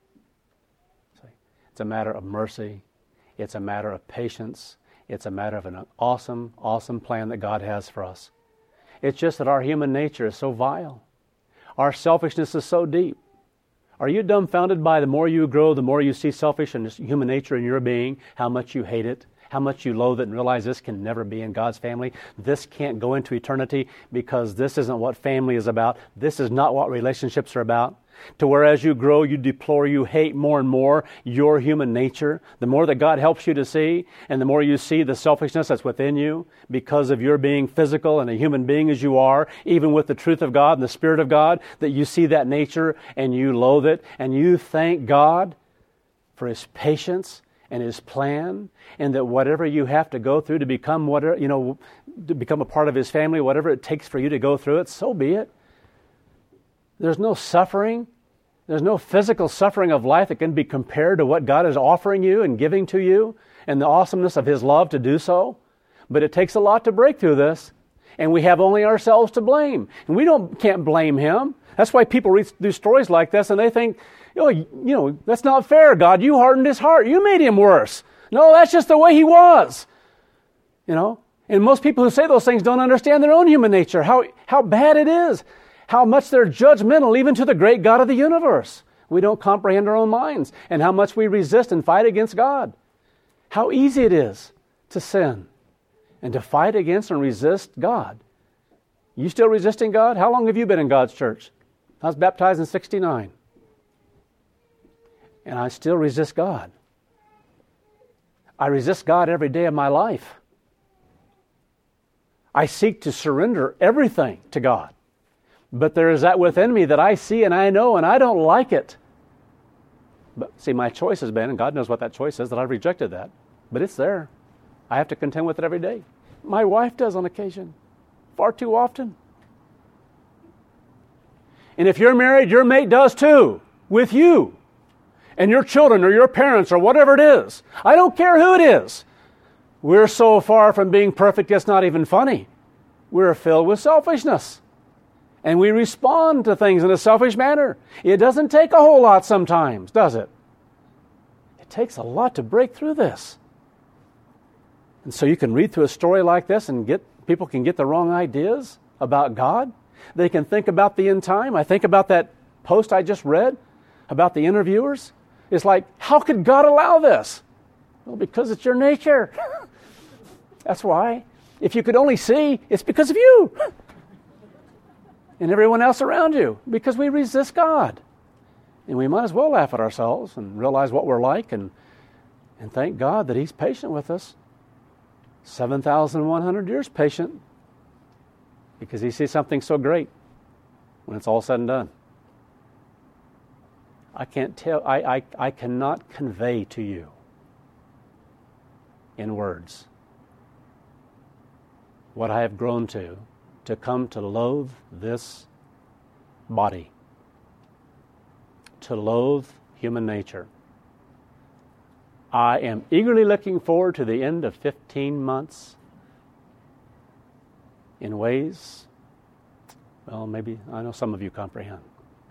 It's a matter of mercy. It's a matter of patience. It's a matter of an awesome, awesome plan that God has for us. It's just that our human nature is so vile. Our selfishness is so deep. Are you dumbfounded by the more you grow, the more you see selfish and human nature in your being, how much you hate it, how much you loathe it, and realize this can never be in God's family? This can't go into eternity because this isn't what family is about. This is not what relationships are about. To where as you grow, you deplore, you hate more and more your human nature. The more that God helps you to see, and the more you see the selfishness that's within you because of your being physical and a human being as you are, even with the truth of God and the Spirit of God, that you see that nature and you loathe it, and you thank God for His patience and His plan, and that whatever you have to go through to become whatever, you know, to become a part of His family, whatever it takes for you to go through it, so be it. There's no suffering. There's no physical suffering of life that can be compared to what God is offering you and giving to you and the awesomeness of His love to do so. But it takes a lot to break through this. And we have only ourselves to blame. And we don't can't blame Him. That's why people read do stories like this and they think, oh, you know, that's not fair, God. You hardened His heart. You made Him worse. No, that's just the way He was. You know? And most people who say those things don't understand their own human nature, how how bad it is. How much they're judgmental even to the great God of the universe. We don't comprehend our own minds, and how much we resist and fight against God. How easy it is to sin and to fight against and resist God. You still resisting God? How long have you been in God's church? I was baptized in sixty-nine. And I still resist God. I resist God every day of my life. I seek to surrender everything to God. But there is that within me that I see and I know, and I don't like it. But see, my choice has been, and God knows what that choice is, that I've rejected that. But it's there. I have to contend with it every day. My wife does on occasion. Far too often. And if you're married, your mate does too. With you. And your children or your parents or whatever it is. I don't care who it is. We're so far from being perfect, it's not even funny. We're filled with selfishness. And we respond to things in a selfish manner. It doesn't take a whole lot sometimes, does it? It takes a lot to break through this. And so you can read through a story like this and get people can get the wrong ideas about God. They can think about the end time. I think about that post I just read about the interviewers. It's like, how could God allow this? Well, because it's your nature. That's why. If you could only see, it's because of you. And everyone else around you, because we resist God. And we might as well laugh at ourselves and realize what we're like and, and thank God that He's patient with us. seven thousand one hundred years patient because He sees something so great when it's all said and done. I can't tell, I, I, I cannot convey to you in words what I have grown to to come to loathe this body, to loathe human nature. I am eagerly looking forward to the end of fifteen months in ways, well, maybe, I know some of you comprehend.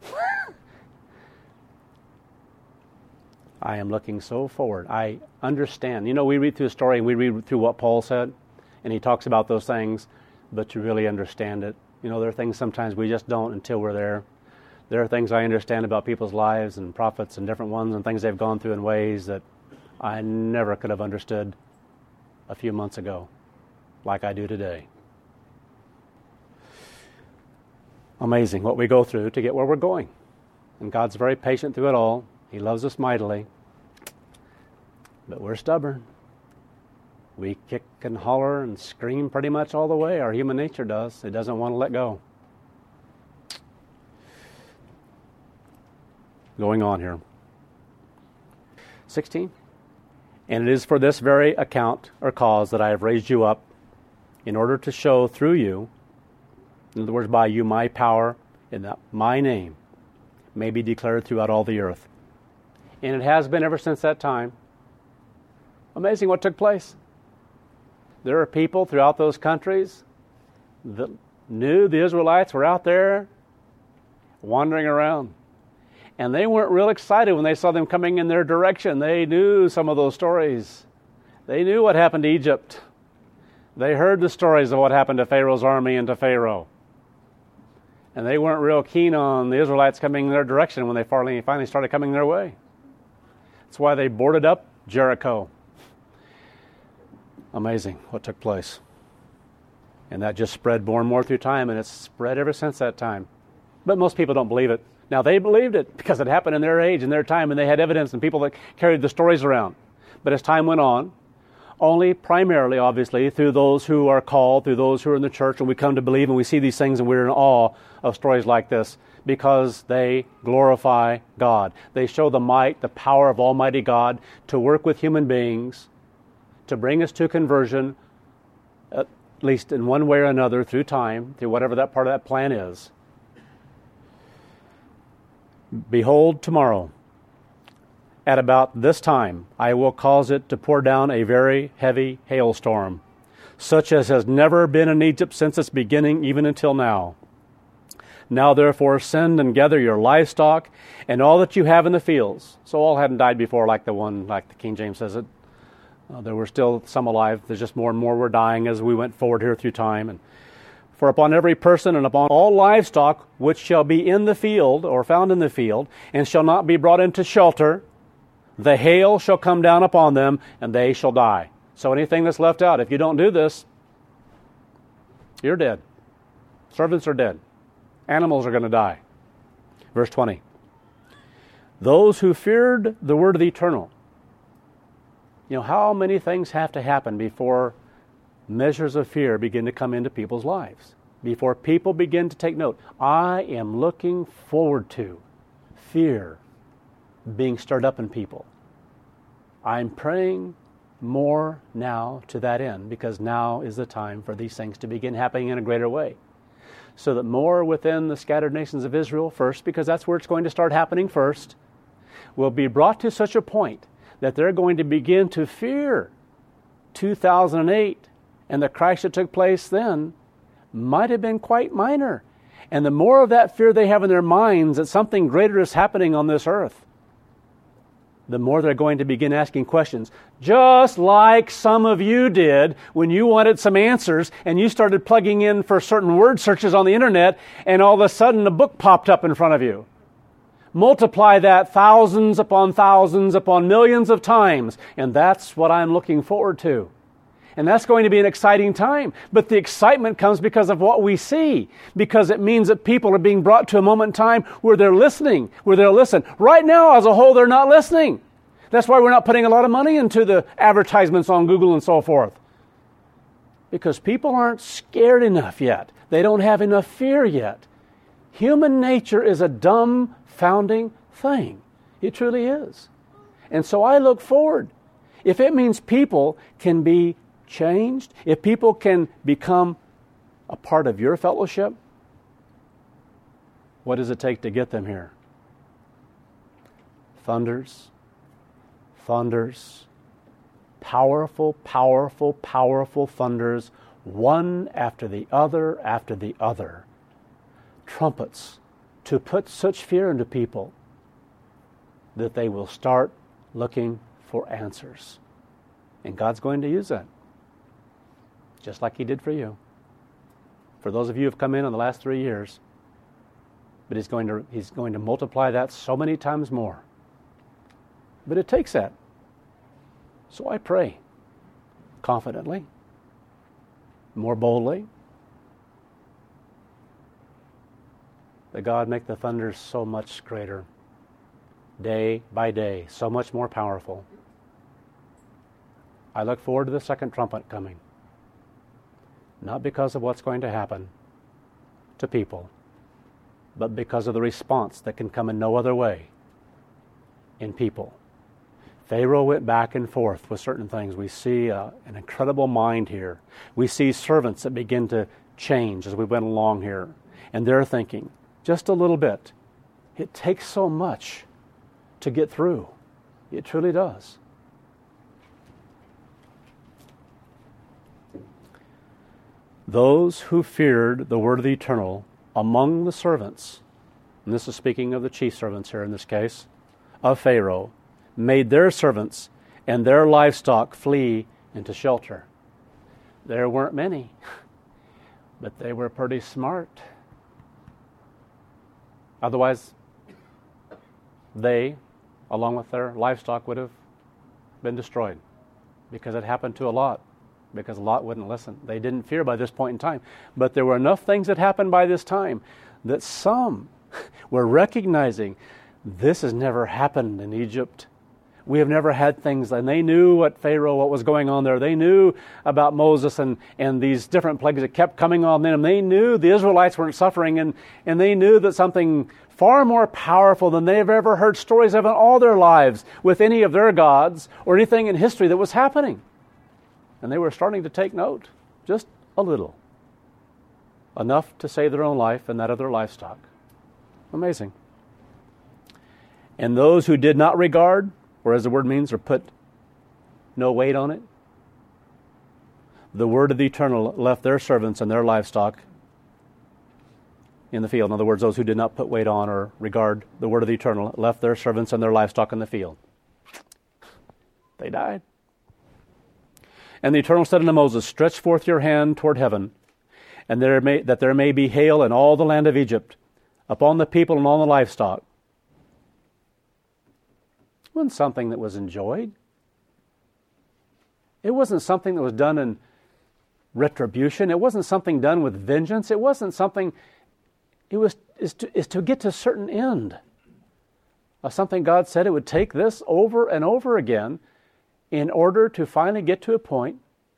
I am looking so forward. I understand. You know, we read through the story and we read through what Paul said, and he talks about those things, but to really understand it, you know, there are things sometimes we just don't until we're there. There are things I understand about people's lives and prophets and different ones and things they've gone through in ways that I never could have understood a few months ago like I do today. Amazing what we go through to get where we're going. And God's very patient through it all. He loves us mightily. But we're stubborn. We kick and holler and scream pretty much all the way. Our human nature does. It doesn't want to let go. Going on here. sixteen. And it is for this very account or cause that I have raised you up, in order to show through you, in other words, by you, my power, and that my name may be declared throughout all the earth. And it has been ever since that time. Amazing what took place. There are people throughout those countries that knew the Israelites were out there wandering around. And they weren't real excited when they saw them coming in their direction. They knew some of those stories. They knew what happened to Egypt. They heard the stories of what happened to Pharaoh's army and to Pharaoh. And they weren't real keen on the Israelites coming in their direction when they finally, finally started coming their way. That's why they boarded up Jericho. Amazing what took place. And that just spread more and more through time, and it's spread ever since that time. But most people don't believe it. Now, they believed it because it happened in their age and their time, and they had evidence and people that carried the stories around. But as time went on, only primarily, obviously, through those who are called, through those who are in the church, and we come to believe and we see these things and we're in awe of stories like this because they glorify God. They show the might, the power of Almighty God to work with human beings, to bring us to conversion, at least in one way or another, through time, through whatever that part of that plan is. Behold, tomorrow, at about this time, I will cause it to pour down a very heavy hailstorm, such as has never been in Egypt since its beginning, even until now. Now, therefore, send and gather your livestock and all that you have in the fields. So all hadn't died before, like the one, like the King James says it. Uh, there were still some alive. There's just more and more were dying as we went forward here through time. And for upon every person and upon all livestock which shall be in the field or found in the field and shall not be brought into shelter, the hail shall come down upon them and they shall die. So anything that's left out, if you don't do this, you're dead. Servants are dead. Animals are going to die. Verse twenty. Those who feared the word of the eternal. You know, how many things have to happen before measures of fear begin to come into people's lives? Before people begin to take note. I am looking forward to fear being stirred up in people. I'm praying more now to that end, because now is the time for these things to begin happening in a greater way. So that more within the scattered nations of Israel first, because that's where it's going to start happening first, will be brought to such a point that they're going to begin to fear two thousand eight, and the crash that took place then might have been quite minor. And the more of that fear they have in their minds that something greater is happening on this earth, the more they're going to begin asking questions. Just like some of you did when you wanted some answers and you started plugging in for certain word searches on the internet, and all of a sudden a book popped up in front of you. Multiply that thousands upon thousands upon millions of times, and that's what I'm looking forward to. And that's going to be an exciting time. But the excitement comes because of what we see, because it means that people are being brought to a moment in time where they're listening, where they'll listen. Right now, as a whole, they're not listening. That's why we're not putting a lot of money into the advertisements on Google and so forth. Because people aren't scared enough yet. They don't have enough fear yet. Human nature is a dumbfounding thing. It truly is. And so I look forward. If it means people can be changed, if people can become a part of your fellowship, what does it take to get them here? Thunders, thunders, powerful, powerful, powerful thunders, one after the other after the other. Trumpets to put such fear into people that they will start looking for answers. And God's going to use that, just like He did for you. For those of you who have come in in the last three years, but He's going to He's going to multiply that so many times more. But it takes that. So I pray confidently, more boldly, that God make the thunders so much greater, day by day, so much more powerful. I look forward to the second trumpet coming. Not because of what's going to happen to people, but because of the response that can come in no other way in people. Pharaoh went back and forth with certain things. We see uh, an incredible mind here. We see servants that begin to change as we went along here. And they're thinking, just a little bit. It takes so much to get through. It truly does. Those who feared the word of the Eternal among the servants, and this is speaking of the chief servants here in this case, of Pharaoh, made their servants and their livestock flee into shelter. There weren't many, but they were pretty smart. Otherwise, they, along with their livestock, would have been destroyed, because it happened to a Lot, because Lot wouldn't listen. They didn't fear by this point in time. But there were enough things that happened by this time that some were recognizing this has never happened in Egypt. We have never had things, and they knew what Pharaoh, what was going on there. They knew about Moses and, and these different plagues that kept coming on them. They knew the Israelites weren't suffering, and, and they knew that something far more powerful than they've ever heard stories of in all their lives with any of their gods or anything in history that was happening. And they were starting to take note, just a little. Enough to save their own life and that of their livestock. Amazing. And those who did not regard, or as the word means, or put no weight on it, the word of the Eternal left their servants and their livestock in the field. In other words, those who did not put weight on or regard the word of the Eternal left their servants and their livestock in the field. They died. And the Eternal said unto Moses, stretch forth your hand toward heaven, and there may, that there may be hail in all the land of Egypt, upon the people and on the livestock. It wasn't something that was enjoyed. It wasn't something that was done in retribution. It wasn't something done with vengeance. It wasn't something, it was is to, is to get to a certain end of something God said it would take this over and over again in order to finally get to a point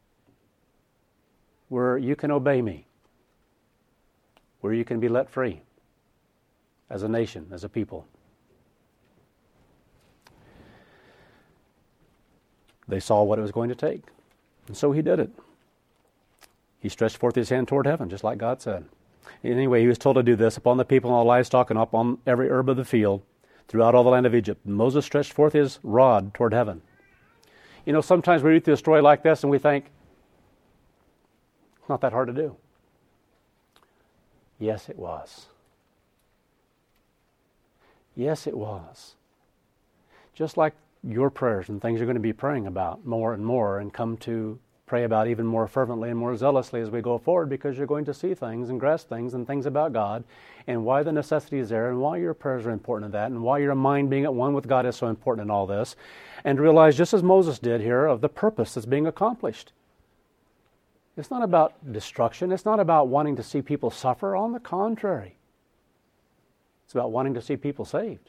where you can obey me, where you can be let free as a nation, as a people. They saw what it was going to take, and so he did it. He stretched forth his hand toward heaven, just like God said. Anyway, he was told to do this upon the people and all livestock and upon every herb of the field throughout all the land of Egypt. And Moses stretched forth his rod toward heaven. You know, sometimes we read through a story like this and we think, it's not that hard to do. Yes, it was. Yes, it was. Just like your prayers and things you're going to be praying about more and more and come to pray about even more fervently and more zealously as we go forward, because you're going to see things and grasp things and things about God and why the necessity is there and why your prayers are important in that and why your mind being at one with God is so important in all this, and realize, just as Moses did here, of the purpose that's being accomplished. It's not about destruction. It's not about wanting to see people suffer. On the contrary, it's about wanting to see people saved.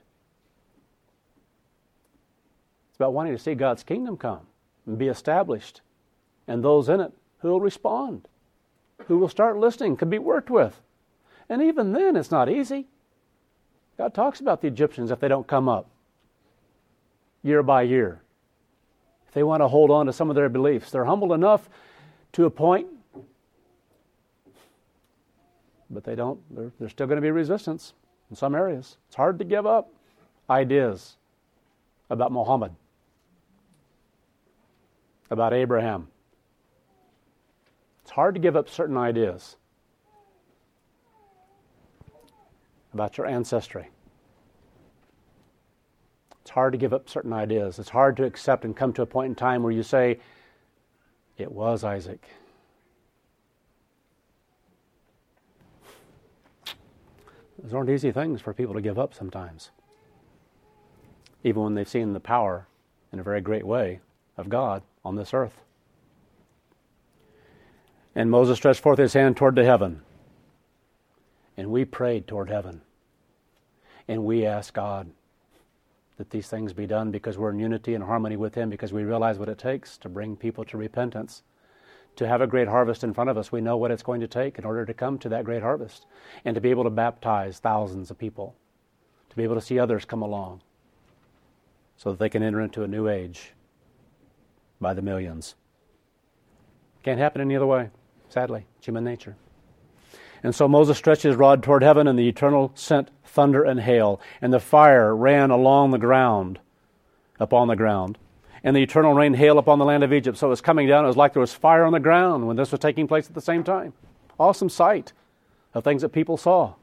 It's about wanting to see God's kingdom come and be established, and those in it who will respond, who will start listening, can be worked with. And even then, it's not easy. God talks about the Egyptians if they don't come up year by year. If they want to hold on to some of their beliefs, they're humble enough to a point, but they don't. There's still going to be resistance in some areas. It's hard to give up ideas about Muhammad, about Abraham. It's hard to give up certain ideas about your ancestry. It's hard to give up certain ideas. It's hard to accept and come to a point in time where you say, it was Isaac. Those aren't easy things for people to give up sometimes, even when they've seen the power in a very great way of God on this earth. And Moses stretched forth his hand toward the heaven. And we prayed toward heaven. And we asked God, that these things be done because we're in unity and harmony with Him, because we realize what it takes to bring people to repentance. To have a great harvest in front of us, we know what it's going to take in order to come to that great harvest and to be able to baptize thousands of people, to be able to see others come along so that they can enter into a new age by the millions. Can't happen any other way, sadly. It's human nature. And so Moses stretched his rod toward heaven, and the Eternal sent thunder and hail, and the fire ran along the ground, upon the ground. And the Eternal rained hail upon the land of Egypt. So it was coming down. It was like there was fire on the ground when this was taking place at the same time. Awesome sight of things that people saw.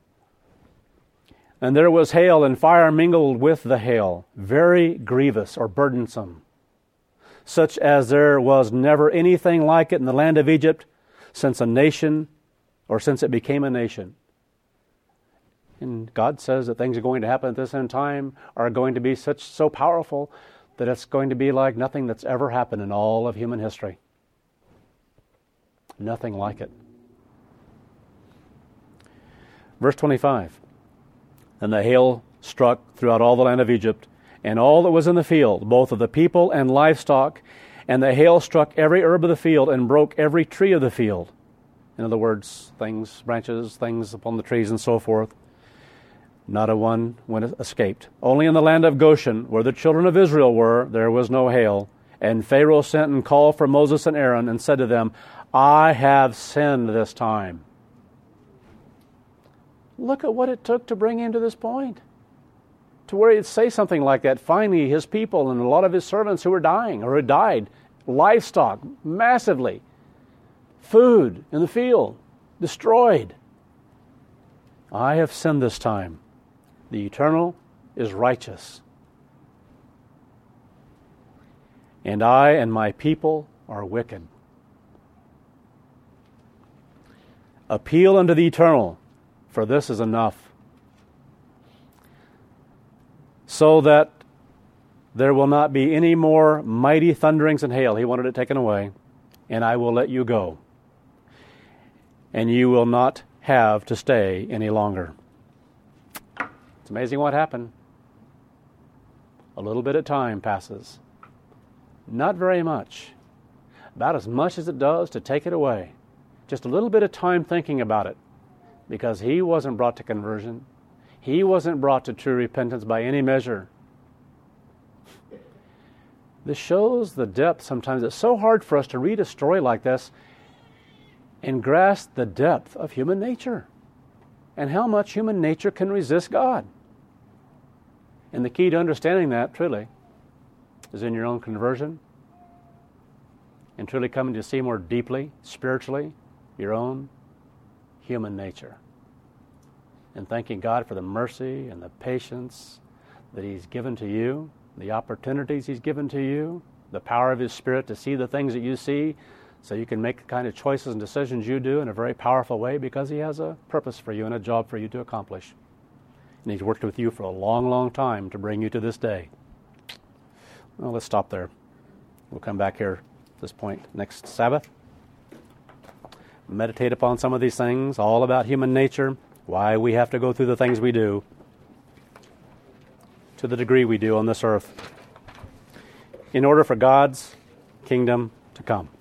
And there was hail, and fire mingled with the hail, very grievous or burdensome, such as there was never anything like it in the land of Egypt since a nation, or since it became a nation. And God says that things are going to happen at this end time are going to be such so powerful that it's going to be like nothing that's ever happened in all of human history. Nothing like it. Verse twenty-five. And the hail struck throughout all the land of Egypt, and all that was in the field, both of the people and livestock, and the hail struck every herb of the field and broke every tree of the field. In other words, things, branches, things upon the trees and so forth. Not a one went escaped. Only in the land of Goshen, where the children of Israel were, there was no hail. And Pharaoh sent and called for Moses and Aaron and said to them, I have sinned this time. Look at what it took to bring him to this point. To where he'd say something like that. Finally, his people and a lot of his servants who were dying or had died, livestock massively, food in the field destroyed. I have sinned this time. The Eternal is righteous. And I and my people are wicked. Appeal unto the Eternal, for this is enough. So that there will not be any more mighty thunderings and hail. He wanted it taken away. And I will let you go. And you will not have to stay any longer. It's amazing what happened. A little bit of time passes. Not very much. About as much as it does to take it away. Just a little bit of time thinking about it. Because he wasn't brought to conversion. He wasn't brought to true repentance by any measure. This shows the depth sometimes. It's so hard for us to read a story like this and grasp the depth of human nature and how much human nature can resist God. And the key to understanding that, truly, is in your own conversion and truly coming to see more deeply, spiritually, your own human nature. And thanking God for the mercy and the patience that He's given to you, the opportunities He's given to you, the power of His Spirit to see the things that you see, so you can make the kind of choices and decisions you do in a very powerful way, because He has a purpose for you and a job for you to accomplish. And He's worked with you for a long, long time to bring you to this day. Well, let's stop there. We'll come back here at this point next Sabbath. Meditate upon some of these things, all about human nature, why we have to go through the things we do, to the degree we do on this earth, in order for God's kingdom to come.